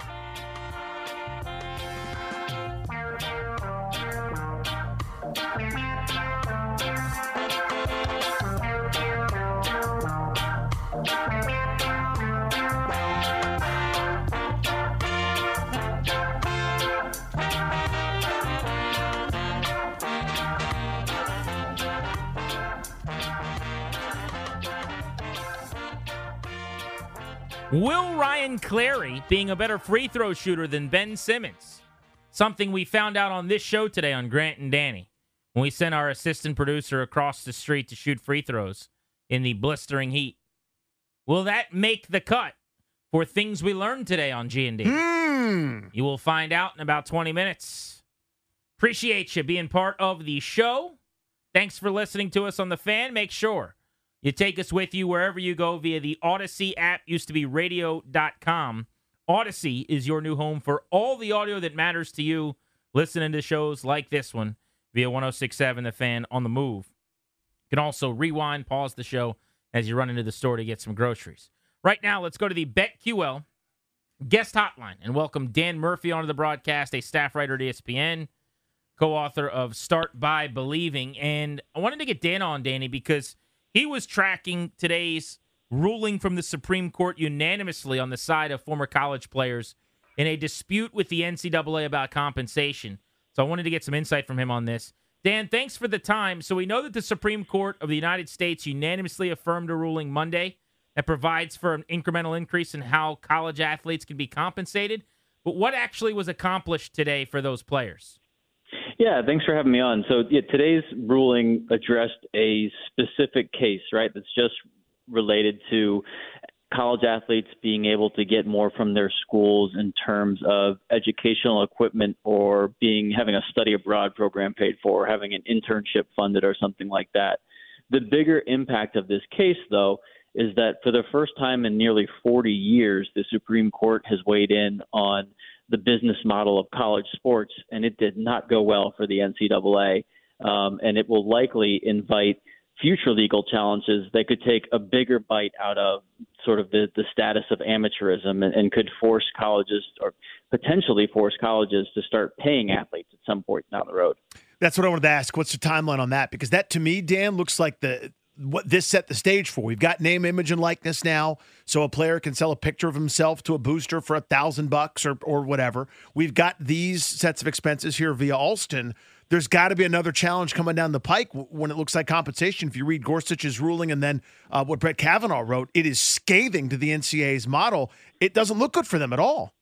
Will Ryan Clary being a better free throw shooter than Ben Simmons? Something we found out on this show today on Grant and Danny when we sent our assistant producer across the street to shoot free throws in the blistering heat. Will that make the cut for things we learned today on G and D? Mm. You will find out in about twenty minutes. Appreciate you being part of the show. Thanks for listening to us on The Fan. Make sure you take us with you wherever you go via the Odyssey app, used to be radio dot com. Odyssey is your new home for all the audio that matters to you, listening to shows like this one via one oh six point seven The Fan on the move. You can also rewind, pause the show as you run into the store to get some groceries. Right now, let's go to the BetQL guest hotline and welcome Dan Murphy onto the broadcast, a staff writer at E S P N, co-author of Start by Believing. And I wanted to get Dan on, Danny, because he was tracking today's ruling from the Supreme Court unanimously on the side of former college players in a dispute with the N C double A about compensation. So I wanted to get some insight from him on this. Dan, thanks for the time. So we know that the Supreme Court of the United States unanimously affirmed a ruling Monday that provides for an incremental increase in how college athletes can be compensated. But what actually was accomplished today for those players? Yeah, thanks for having me on. So yeah, today's ruling addressed a specific case, right, that's just related to college athletes being able to get more from their schools in terms of educational equipment or being having a study abroad program paid for, or having an internship funded or something like that. The bigger impact of this case, though, is that for the first time in nearly forty years, the Supreme Court has weighed in on the business model of college sports, and it did not go well for the N C double A. Um, and it will likely invite future legal challenges that could take a bigger bite out of sort of the, the status of amateurism and, and could force colleges or potentially force colleges to start paying athletes at some point down the road. That's what I wanted to ask. What's the timeline on that? Because that, to me, Dan, looks like the what this set the stage for. We've got name, image, and likeness now, so a player can sell a picture of himself to a booster for a thousand bucks or or whatever. We've got these sets of expenses here via Alston. There's got to be another challenge coming down the pike when it looks like compensation. If you read Gorsuch's ruling and then uh, what Brett Kavanaugh wrote, it is scathing to the N C double A's model. It doesn't look good for them at all.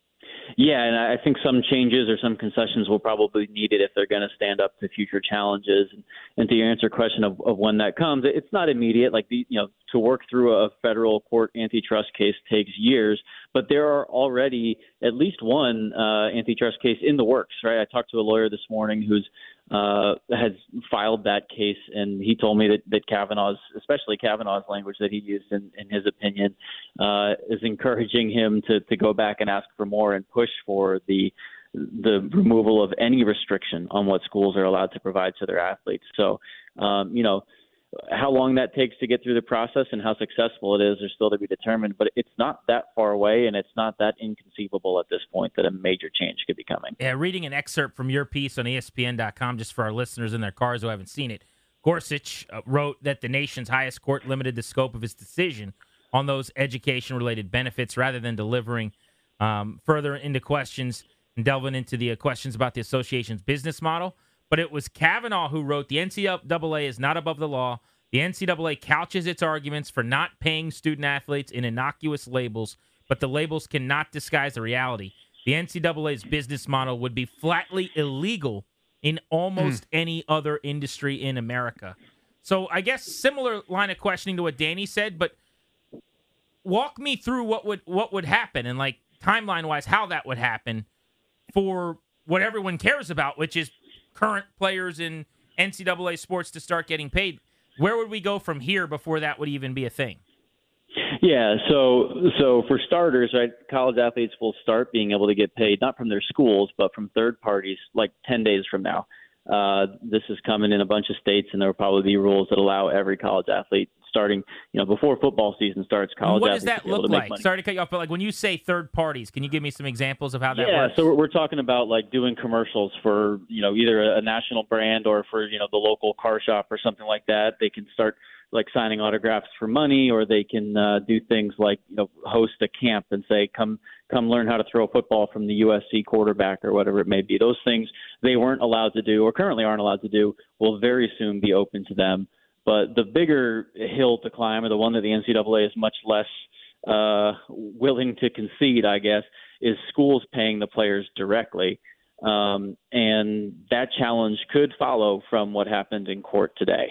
Yeah, and I think some changes or some concessions will probably be needed if they're going to stand up to future challenges. And, and to answer your question of, of when that comes, it's not immediate. Like, the, you know, to work through a federal court antitrust case takes years, but there are already at least one uh, antitrust case in the works, right? I talked to a lawyer this morning who's uh, has filed that case, and he told me that, that Kavanaugh's, especially Kavanaugh's language that he used in, in his opinion, uh, is encouraging him to, to go back and ask for more and push for the the removal of any restriction on what schools are allowed to provide to their athletes. So, um, you know, How long that takes to get through the process and how successful it is are still to be determined, but it's not that far away, and it's not that inconceivable at this point that a major change could be coming. Yeah, reading an excerpt from your piece on E S P N dot com, just for our listeners in their cars who haven't seen it, Gorsuch uh, wrote that the nation's highest court limited the scope of its decision on those education-related benefits rather than delivering um, further into questions and delving into the uh, questions about the association's business model. But it was Kavanaugh who wrote, the N C double A is not above the law. The N C double A couches its arguments for not paying student athletes in innocuous labels, but the labels cannot disguise the reality. The N C double A's business model would be flatly illegal in almost mm. any other industry in America. So I guess similar line of questioning to what Danny said, but walk me through what would what would happen and, like, timeline-wise, how that would happen for what everyone cares about, which is current players in N C double A sports to start getting paid. Where would we go from here before that would even be a thing? Yeah, so so for starters, right, college athletes will start being able to get paid not from their schools, but from third parties like ten days from now. Uh, this is coming in a bunch of states, and there will probably be rules that allow every college athlete starting, you know, before football season starts, college what does athletes that to be able look to make like? money. Sorry to cut you off, but like when you say third parties, can you give me some examples of how that yeah, works? so we're, we're talking about like doing commercials for, you know, either a, a national brand or for, you know, the local car shop or something like that. They can start like signing autographs for money, or they can uh, do things like, you know, host a camp and say, come come learn how to throw a football from the U S C quarterback or whatever it may be. Those things they weren't allowed to do or currently aren't allowed to do will very soon be open to them. But the bigger hill to climb, or the one that the N C double A is much less uh, willing to concede, I guess, is schools paying the players directly. Um, and that challenge could follow from what happened in court today.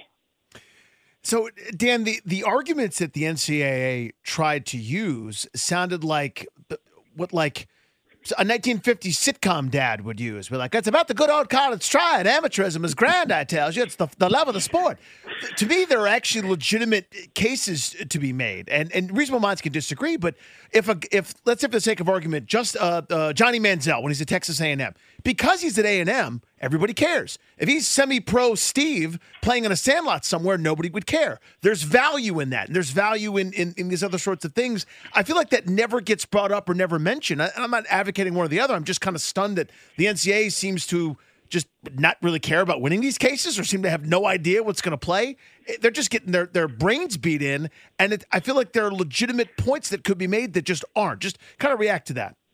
So, Dan, the, the arguments that the N C double A tried to use sounded like what like a nineteen fifties sitcom dad would use. We're like, it's about the good old college try, and amateurism is grand, I tell you. It's the, the love of the sport. To me, there are actually legitimate cases to be made, and, and reasonable minds can disagree, but if, a, if let's say for the sake of argument, just uh, uh, Johnny Manziel, when he's at Texas A and M, because he's at A and M, everybody cares. If he's semi-pro Steve playing in a sandlot somewhere, nobody would care. There's value in that, and there's value in, in, in these other sorts of things. I feel like that never gets brought up or never mentioned. I, I'm not advocating one or the other. I'm just kind of stunned that the N C double A seems to just not really care about winning these cases or seem to have no idea what's going to play. They're just getting their, their brains beat in, and it, I feel like there are legitimate points that could be made that just aren't. Just kind of react to that.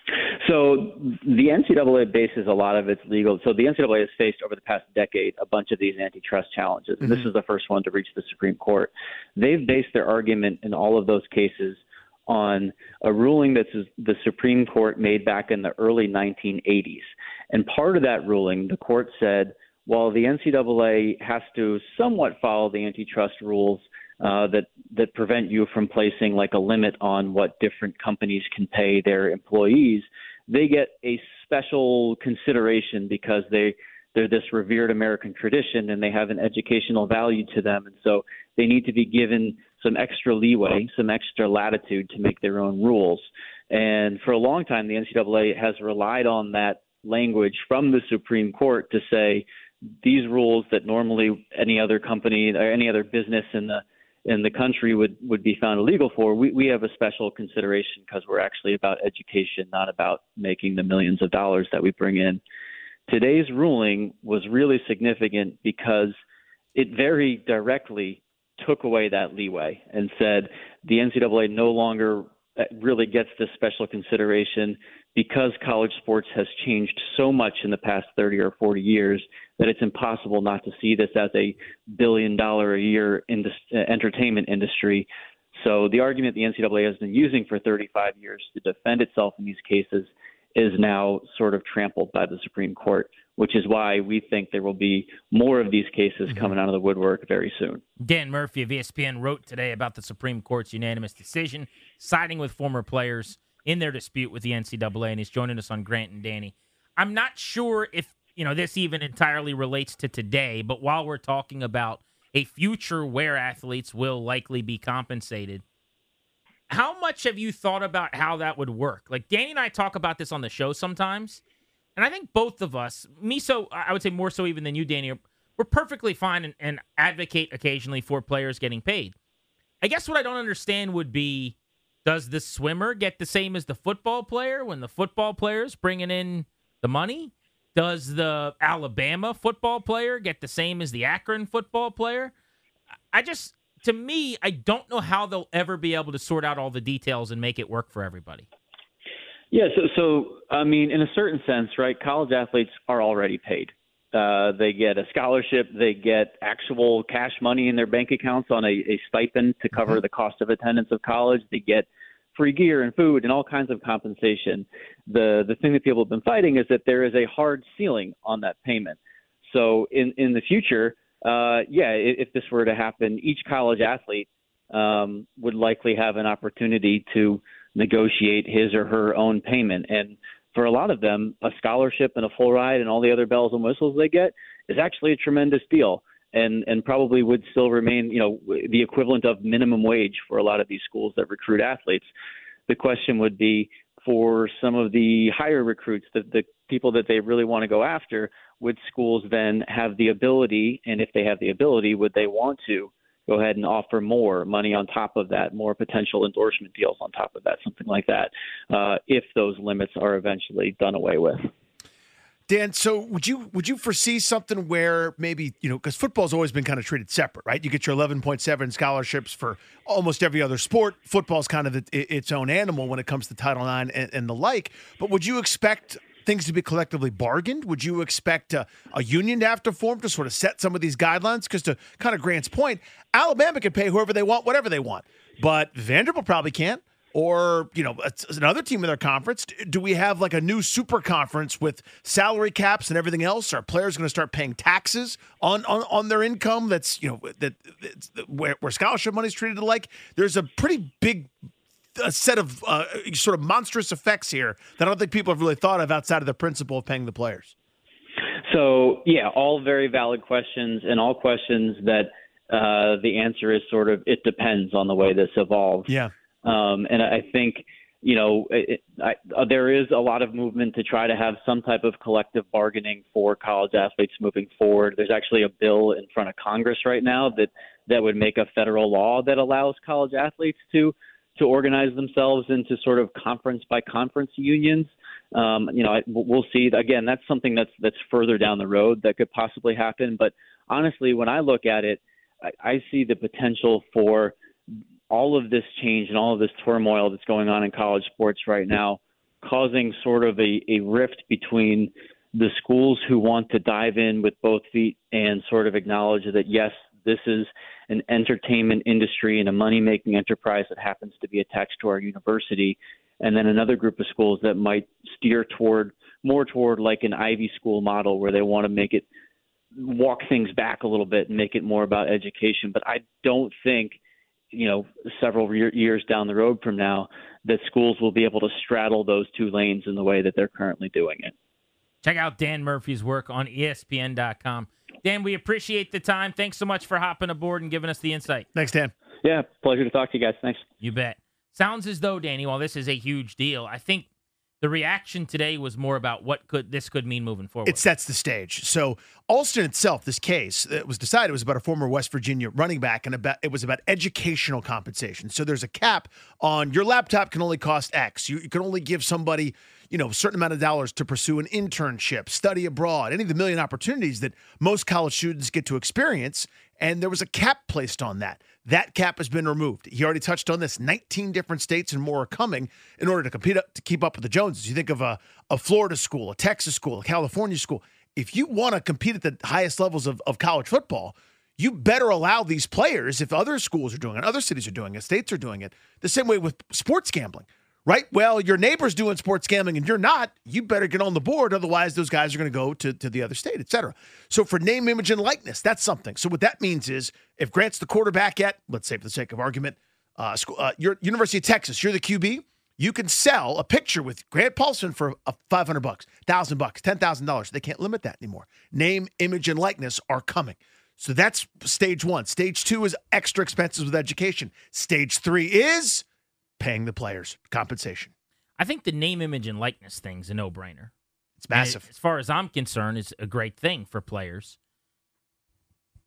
So the N C double A bases a lot of its legal. So the N C double A has faced over the past decade a bunch of these antitrust challenges. Mm-hmm. This is the first one to reach the Supreme Court. They've based their argument in all of those cases on a ruling that the Supreme Court made back in the early nineteen eighties. And part of that ruling, the court said, while the N C double A has to somewhat follow the antitrust rules uh, that that prevent you from placing like a limit on what different companies can pay their employees, they get a special consideration because they they're this revered American tradition and they have an educational value to them, and so they need to be given some extra leeway, some extra latitude to make their own rules. And for a long time, the N C double A has relied on that language from the Supreme Court to say these rules that normally any other company or any other business in the in the country would, would be found illegal for, we, we have a special consideration because we're actually about education, not about making the millions of dollars that we bring in. Today's ruling was really significant because it very directly took away that leeway and said the N C double A no longer really gets this special consideration because college sports has changed so much in the past thirty or forty years that it's impossible not to see this as a billion dollar a year indus- entertainment industry. So the argument the N C double A has been using for thirty-five years to defend itself in these cases is now sort of trampled by the Supreme Court, which is why we think there will be more of these cases mm-hmm. coming out of the woodwork very soon. Dan Murphy of E S P N wrote today about the Supreme Court's unanimous decision, siding with former players in their dispute with the N C double A, and he's joining us on Grant and Danny. I'm not sure if you know this even entirely relates to today, but while we're talking about a future where athletes will likely be compensated, how much have you thought about how that would work? Like, Danny and I talk about this on the show sometimes, and I think both of us, me so, I would say more so even than you, Danny, are we're perfectly fine and, and advocate occasionally for players getting paid. I guess what I don't understand would be, does the swimmer get the same as the football player when the football player's bringing in the money? Does the Alabama football player get the same as the Akron football player? I just, to me, I don't know how they'll ever be able to sort out all the details and make it work for everybody. Yeah, so, so I mean, in a certain sense, right, college athletes are already paid. Uh, they get a scholarship. They get actual cash money in their bank accounts on a, a stipend to cover mm-hmm. the cost of attendance of college. They get free gear and food and all kinds of compensation. The the thing that people have been fighting is that there is a hard ceiling on that payment. So in, in the future, uh, yeah, if, if this were to happen, each college athlete um, would likely have an opportunity to negotiate his or her own payment. And for a lot of them, a scholarship and a full ride and all the other bells and whistles they get is actually a tremendous deal, and and probably would still remain, you know, the equivalent of minimum wage for a lot of these schools that recruit athletes. The question would be, for some of the higher recruits, the, the people that they really want to go after, would schools then have the ability, and if they have the ability, would they want to go ahead and offer more money on top of that, more potential endorsement deals on top of that, something like that, uh, if those limits are eventually done away with. Dan, so would you would you foresee something where maybe, you know, because football's always been kind of treated separate, right? You get your eleven point seven scholarships for almost every other sport. Football's kind of it, its own animal when it comes to Title nine and, and the like. But would you expect things to be collectively bargained? Would you expect a, a union to have to form to sort of set some of these guidelines? Because to kind of Grant's point, Alabama can pay whoever they want, whatever they want. But Vanderbilt probably can't. Or, you know, another team in their conference. Do we have like a new super conference with salary caps and everything else? Are players going to start paying taxes on, on, on their income? That's, you know, that where, where scholarship money is treated alike. There's a pretty big a set of uh, sort of monstrous effects here that I don't think people have really thought of outside of the principle of paying the players. So, yeah, all very valid questions, and all questions that uh, the answer is sort of, it depends on the way this evolves. Yeah. Um, and I think, you know, it, I, uh, there is a lot of movement to try to have some type of collective bargaining for college athletes moving forward. There's actually a bill in front of Congress right now that, that would make a federal law that allows college athletes to to organize themselves into sort of conference by conference unions. Um, you know, I, we'll see. Again, that's something that's that's further down the road that could possibly happen. But honestly, when I look at it, I, I see the potential for all of this change and all of this turmoil that's going on in college sports right now, causing sort of a, a rift between the schools who want to dive in with both feet and sort of acknowledge that, yes, this is an entertainment industry and a money-making enterprise that happens to be attached to our university, and then another group of schools that might steer toward more toward like an Ivy school model where they want to make it walk things back a little bit and make it more about education. But I don't think, you know, several re- years down the road from now that schools will be able to straddle those two lanes in the way that they're currently doing it. Check out Dan Murphy's work on E S P N dot com. Dan, we appreciate the time. Thanks so much for hopping aboard and giving us the insight. Thanks, Dan. Yeah, pleasure to talk to you guys. Thanks. You bet. Sounds as though, Danny, while this is a huge deal, I think the reaction today was more about what could this could mean moving forward. It sets the stage. So Alston itself, this case, it was decided it was about a former West Virginia running back, and about it was about educational compensation. So there's a cap on your laptop can only cost X. You, you can only give somebody, you know, a certain amount of dollars to pursue an internship, study abroad, any of the million opportunities that most college students get to experience. And there was a cap placed on that. That cap has been removed. He already touched on this. nineteen different states and more are coming in order to compete up, to keep up with the Joneses. You think of a, a Florida school, a Texas school, a California school. If you want to compete at the highest levels of, of college football, you better allow these players, if other schools are doing it, other cities are doing it, states are doing it, the same way with sports gambling. Right? Well, your neighbor's doing sports gambling and you're not. You better get on the board. Otherwise, those guys are going to go to, to the other state, et cetera. So for name, image, and likeness, that's something. So what that means is if Grant's the quarterback at, let's say for the sake of argument, uh, school, uh, your University of Texas, you're the Q B, you can sell a picture with Grant Paulson for uh, five hundred bucks, one thousand bucks, ten thousand dollars. They can't limit that anymore. Name, image, and likeness are coming. So that's stage one. Stage two is extra expenses with education. Stage three is paying the players compensation. I think the name, image, and likeness thing's a no-brainer. It's massive. And as far as I'm concerned, it's a great thing for players.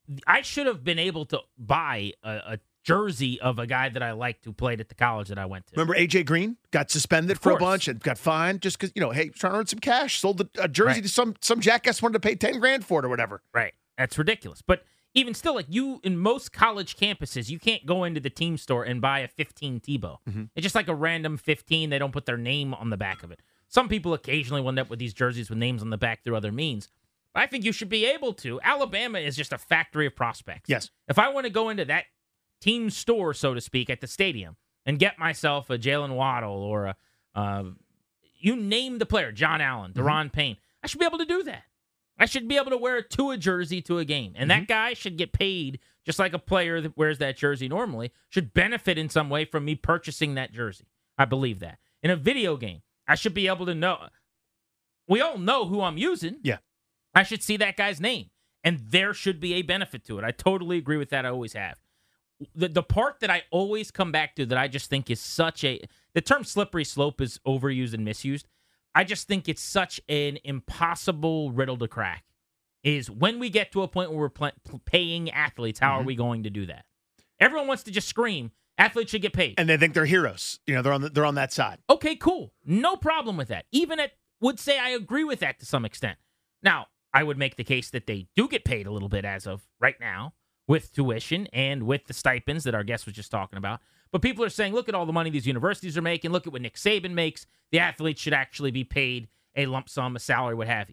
I should have been able to buy a, a jersey of a guy that I liked who played at the college that I went to. Remember A J Green got suspended for a bunch and got fined just because, you know, hey, trying to earn some cash, sold a, a jersey Right. to some some jackass wanted to pay ten grand for it or whatever. Right. That's ridiculous. But even still, like you, in most college campuses, you can't go into the team store and buy a fifteen Tebow. Mm-hmm. It's just like a random fifteen. They don't put their name on the back of it. Some people occasionally will end up with these jerseys with names on the back through other means. But I think you should be able to. Alabama is just a factory of prospects. Yes. If I want to go into that team store, so to speak, at the stadium and get myself a Jalen Waddle or a, uh, you name the player, John Allen, Deron Mm-hmm. Payne, I should be able to do that. I should be able to wear to a jersey to a game. And Mm-hmm. that guy should get paid just like a player that wears that jersey normally should benefit in some way from me purchasing that jersey. I believe that. In a video game, I should be able to know. We all know who I'm using. Yeah. I should see that guy's name. And there should be a benefit to it. I totally agree with that. I always have. The, the part that I always come back to that I just think is such a... The term slippery slope is overused and misused. I just think it's such an impossible riddle to crack. Is when we get to a point where we're pl- paying athletes, how Mm-hmm. are we going to do that? Everyone wants to just scream, athletes should get paid. And they think they're heroes. You know, they're on the, they're on that side. Okay, cool. No problem with that. Even at would say I agree with that to some extent. Now, I would make the case that they do get paid a little bit as of right now with tuition and with the stipends that our guest was just talking about. But people are saying, look at all the money these universities are making. Look at what Nick Saban makes. The athletes should actually be paid a lump sum, a salary, what have you.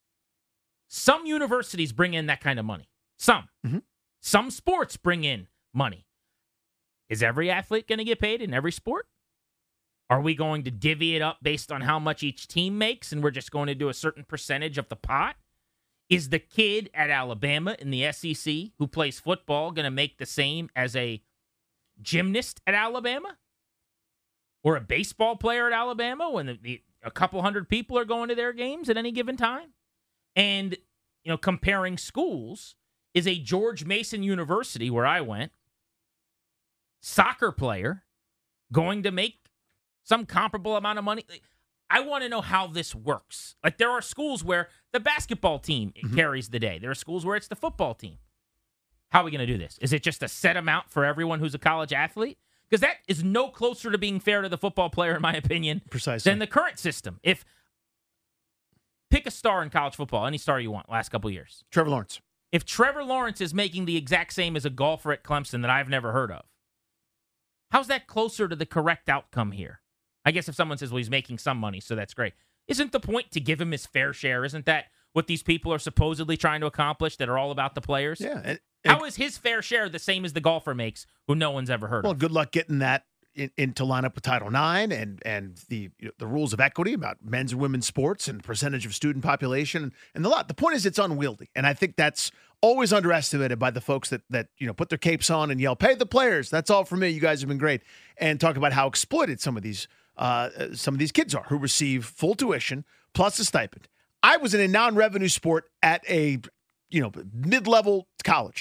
Some universities bring in that kind of money. Some. Mm-hmm. Some sports bring in money. Is every athlete going to get paid in every sport? Are we going to divvy it up based on how much each team makes and we're just going to do a certain percentage of the pot? Is the kid at Alabama in the S E C who plays football going to make the same as a gymnast at Alabama? Or a baseball player at Alabama when the, the, a couple hundred people are going to their games at any given time? And, you know, comparing schools, is a George Mason University, where I went, soccer player going to make some comparable amount of money? I want to know how this works. Like, there are schools where the basketball team Mm-hmm. carries the day. There are schools where it's the football team. How are we going to do this? Is it just a set amount for everyone who's a college athlete? Because that is no closer to being fair to the football player, in my opinion, Precisely. than the current system. If pick a star in college football, any star you want, last couple years. Trevor Lawrence. If Trevor Lawrence is making the exact same as a golfer at Clemson that I've never heard of, how's that closer to the correct outcome here? I guess if someone says, well, he's making some money, so that's great. Isn't the point to give him his fair share? Isn't that what these people are supposedly trying to accomplish that are all about the players? Yeah. And, How is his fair share the same as the golfer makes who no one's ever heard Well, of? good luck getting that in, into line up with Title nine and and the you know, the rules of equity about men's and women's sports and percentage of student population and the lot. The point is it's unwieldy, and I think that's always underestimated by the folks that that you know put their capes on and yell, "Pay the players." That's all for me. You guys have been great, and talk about how exploited some of these uh, some of these kids are who receive full tuition plus a stipend. I was in a non-revenue sport at a you know mid-level college.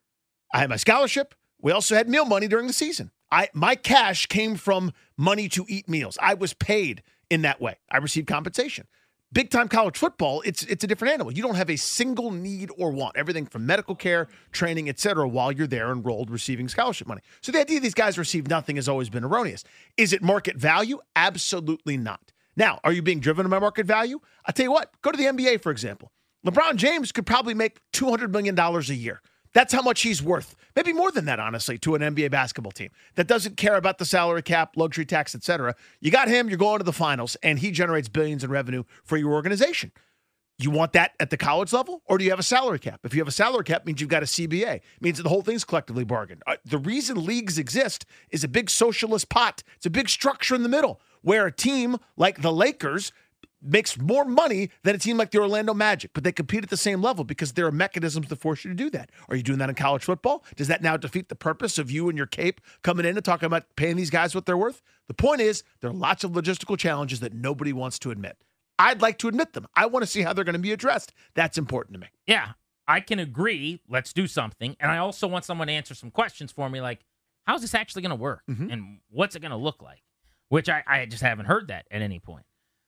I had my scholarship. We also had meal money during the season. I my cash came from money to eat meals. I was paid in that way. I received compensation. Big time college football, it's it's a different animal. You don't have a single need or want. Everything from medical care, training, et cetera, while you're there enrolled receiving scholarship money. So the idea these guys receive nothing has always been erroneous. Is it market value? Absolutely not. Now, are you being driven by market value? I'll tell you what, go to the N B A, for example. LeBron James could probably make two hundred million dollars a year. That's how much he's worth. Maybe more than that, honestly, to an N B A basketball team that doesn't care about the salary cap, luxury tax, et cetera. You got him, you're going to the finals, and he generates billions in revenue for your organization. You want that at the college level, or do you have a salary cap? If you have a salary cap, it means you've got a C B A. It means that the whole thing's collectively bargained. Uh, the reason leagues exist is a big socialist pot. It's a big structure in the middle where a team like the Lakers makes more money than a team like the Orlando Magic, but they compete at the same level because there are mechanisms to force you to do that. Are you doing that in college football? Does that now defeat the purpose of you and your cape coming in and talking about paying these guys what they're worth? The point is, there are lots of logistical challenges that nobody wants to admit. I'd like to admit them. I want to see how they're going to be addressed. That's important to me. Yeah, I can agree. Let's do something. And I also want someone to answer some questions for me, like, how's this actually going to work? Mm-hmm. And what's it going to look like? Which I, I just haven't heard that at any point.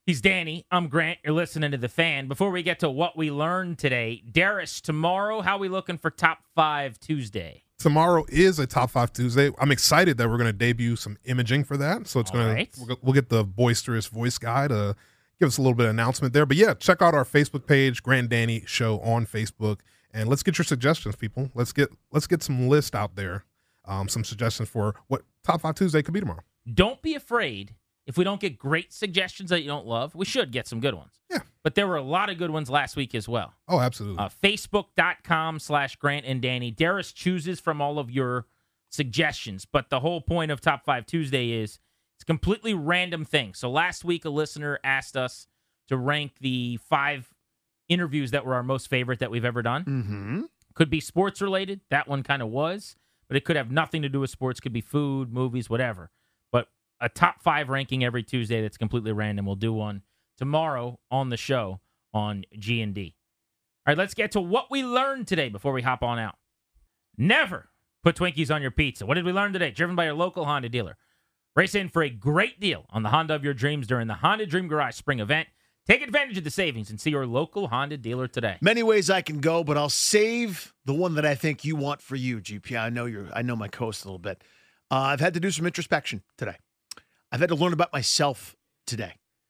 He's Danny. I'm Grant. You're listening to The Fan. Before we get to what we learned today, Darius, tomorrow, how are we looking for Top five Tuesday? Tomorrow is a Top five Tuesday. I'm excited that we're going to debut some imaging for that. So it's going right. to we'll get the boisterous voice guy to give us a little bit of announcement there. But yeah, check out our Facebook page, Grant and Danny Show on Facebook, and let's get your suggestions, people. Let's get let's get some list out there, um, some suggestions for what Top five Tuesday could be tomorrow. Don't be afraid if we don't get great suggestions that you don't love. We should get some good ones. Yeah. But there were a lot of good ones last week as well. Oh, absolutely. Uh, Facebook.com slash Grant and Danny. Darius chooses from all of your suggestions. But the whole point of Top five Tuesday is it's a completely random thing. So last week, a listener asked us to rank the five interviews that were our most favorite that we've ever done. Mm-hmm. Could be sports related. That one kind of was. But it could have nothing to do with sports. Could be food, movies, whatever. But a top five ranking every Tuesday that's completely random. We'll do one tomorrow on the show on G and D. All right, let's get to what we learned today before we hop on out. Never put Twinkies on your pizza. What did we learn today? Driven by your local Honda dealer. Race in for a great deal on the Honda of your dreams during the Honda Dream Garage Spring event. Take advantage of the savings and see your local Honda dealer today. Many ways I can go, but I'll save the one that I think you want for you, G P. I know you're. I know my co-host a little bit. Uh, I've had to do some introspection today. I've had to learn about myself today.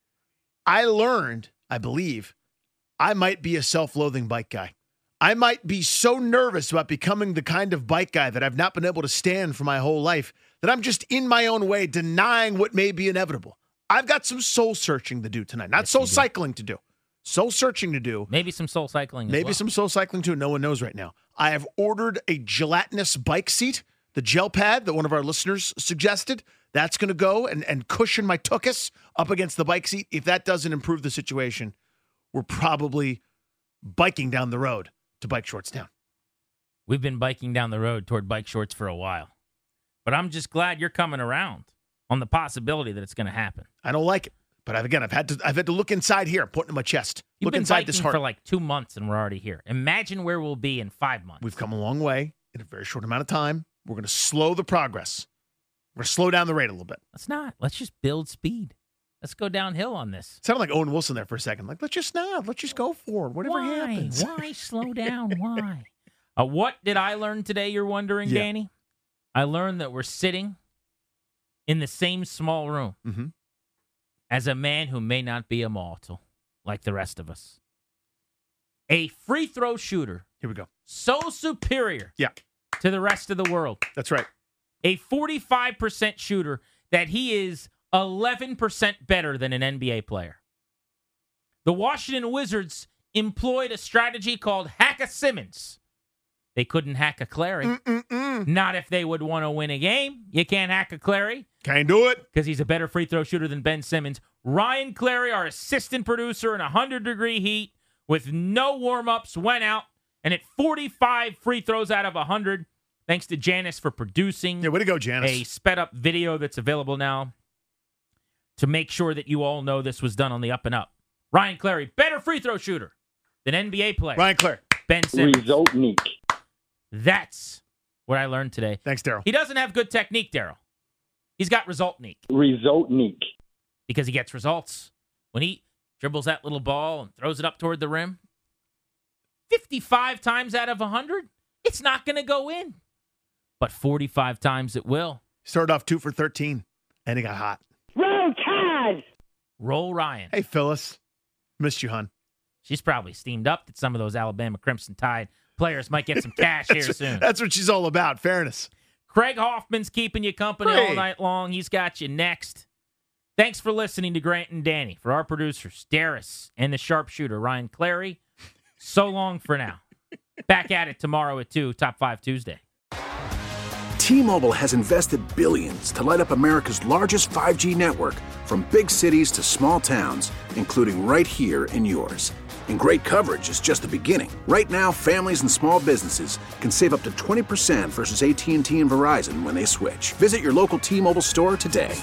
I learned, I believe, I might be a self-loathing bike guy. I might be so nervous about becoming the kind of bike guy that I've not been able to stand for my whole life that I'm just in my own way denying what may be inevitable. I've got some soul searching to do tonight. Not Yes, soul you do. cycling to do. Soul searching to do. Maybe some soul cycling as Maybe well. some soul cycling too. No one knows right now. I have ordered a gelatinous bike seat, the gel pad that one of our listeners suggested. That's going to go and, and cushion my tuchus up against the bike seat. If that doesn't improve the situation, we're probably biking down the road to Bike Shorts Town. We've been biking down the road toward bike shorts for a while. But I'm just glad you're coming around on the possibility that it's going to happen. I don't like it. But I've, again, I've had to I've had to look inside here, put it in my chest. You've look been inside biking this heart. for like two months and we're already here. Imagine where we'll be in five months. We've come a long way in a very short amount of time. We're going to slow the progress. We're going to slow down the rate a little bit. Let's not. Let's just build speed. Let's go downhill on this. Sounded like Owen Wilson there for a second. Like, let's just not. Let's just go forward. Whatever Why? happens. Why slow down? Why? Uh, what did I learn today, you're wondering, Yeah. Danny? I learned that we're sitting in the same small room Mm-hmm. as a man who may not be immortal like the rest of us. A free throw shooter. Here we go. So superior Yeah, to the rest of the world. that's right. A forty-five percent shooter that he is eleven percent better than an N B A player. The Washington Wizards employed a strategy called Hack a Simmons. They couldn't hack a Clary. Mm-mm-mm. Not if they would want to win a game. You can't hack a Clary Can't do it. because he's a better free throw shooter than Ben Simmons. Ryan Clary, our assistant producer in one hundred degree heat with no warm-ups, went out and hit forty-five free throws out of one hundred. Thanks to Janice for producing Yeah, way to go, Janice. a sped-up video that's available now to make sure that you all know this was done on the up and up. Ryan Clary, better free throw shooter than N B A player. Ryan Clary. Ben Simmons. Result unique. That's what I learned today. Thanks, Daryl. He doesn't have good technique, Daryl. He's got result unique Result unique. because he gets results. When he dribbles that little ball and throws it up toward the rim, fifty-five times out of one hundred, it's not going to go in. But forty-five times it will. Started off two for thirteen, and he got hot. Roll Tide! Roll Ryan. Hey, Phyllis. Missed you, hon. She's probably steamed up that some of those Alabama Crimson Tide players might get some cash here That's, soon. that's what she's all about, fairness. Craig Hoffman's keeping you company all Hey. night long. He's got you next. Thanks for listening to Grant and Danny. For our producers, Darius and the sharpshooter, Ryan Clary, so long for now. Back at it tomorrow at two, Top five Tuesday. T-Mobile has invested billions to light up America's largest five G network, from big cities to small towns, including right here in yours. And great coverage is just the beginning. Right now, families and small businesses can save up to twenty percent versus A T and T and Verizon when they switch. Visit your local T-Mobile store today.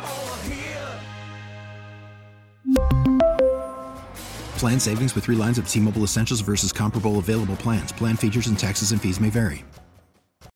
Plan savings with three lines of T-Mobile Essentials versus comparable available plans. Plan features and taxes and fees may vary.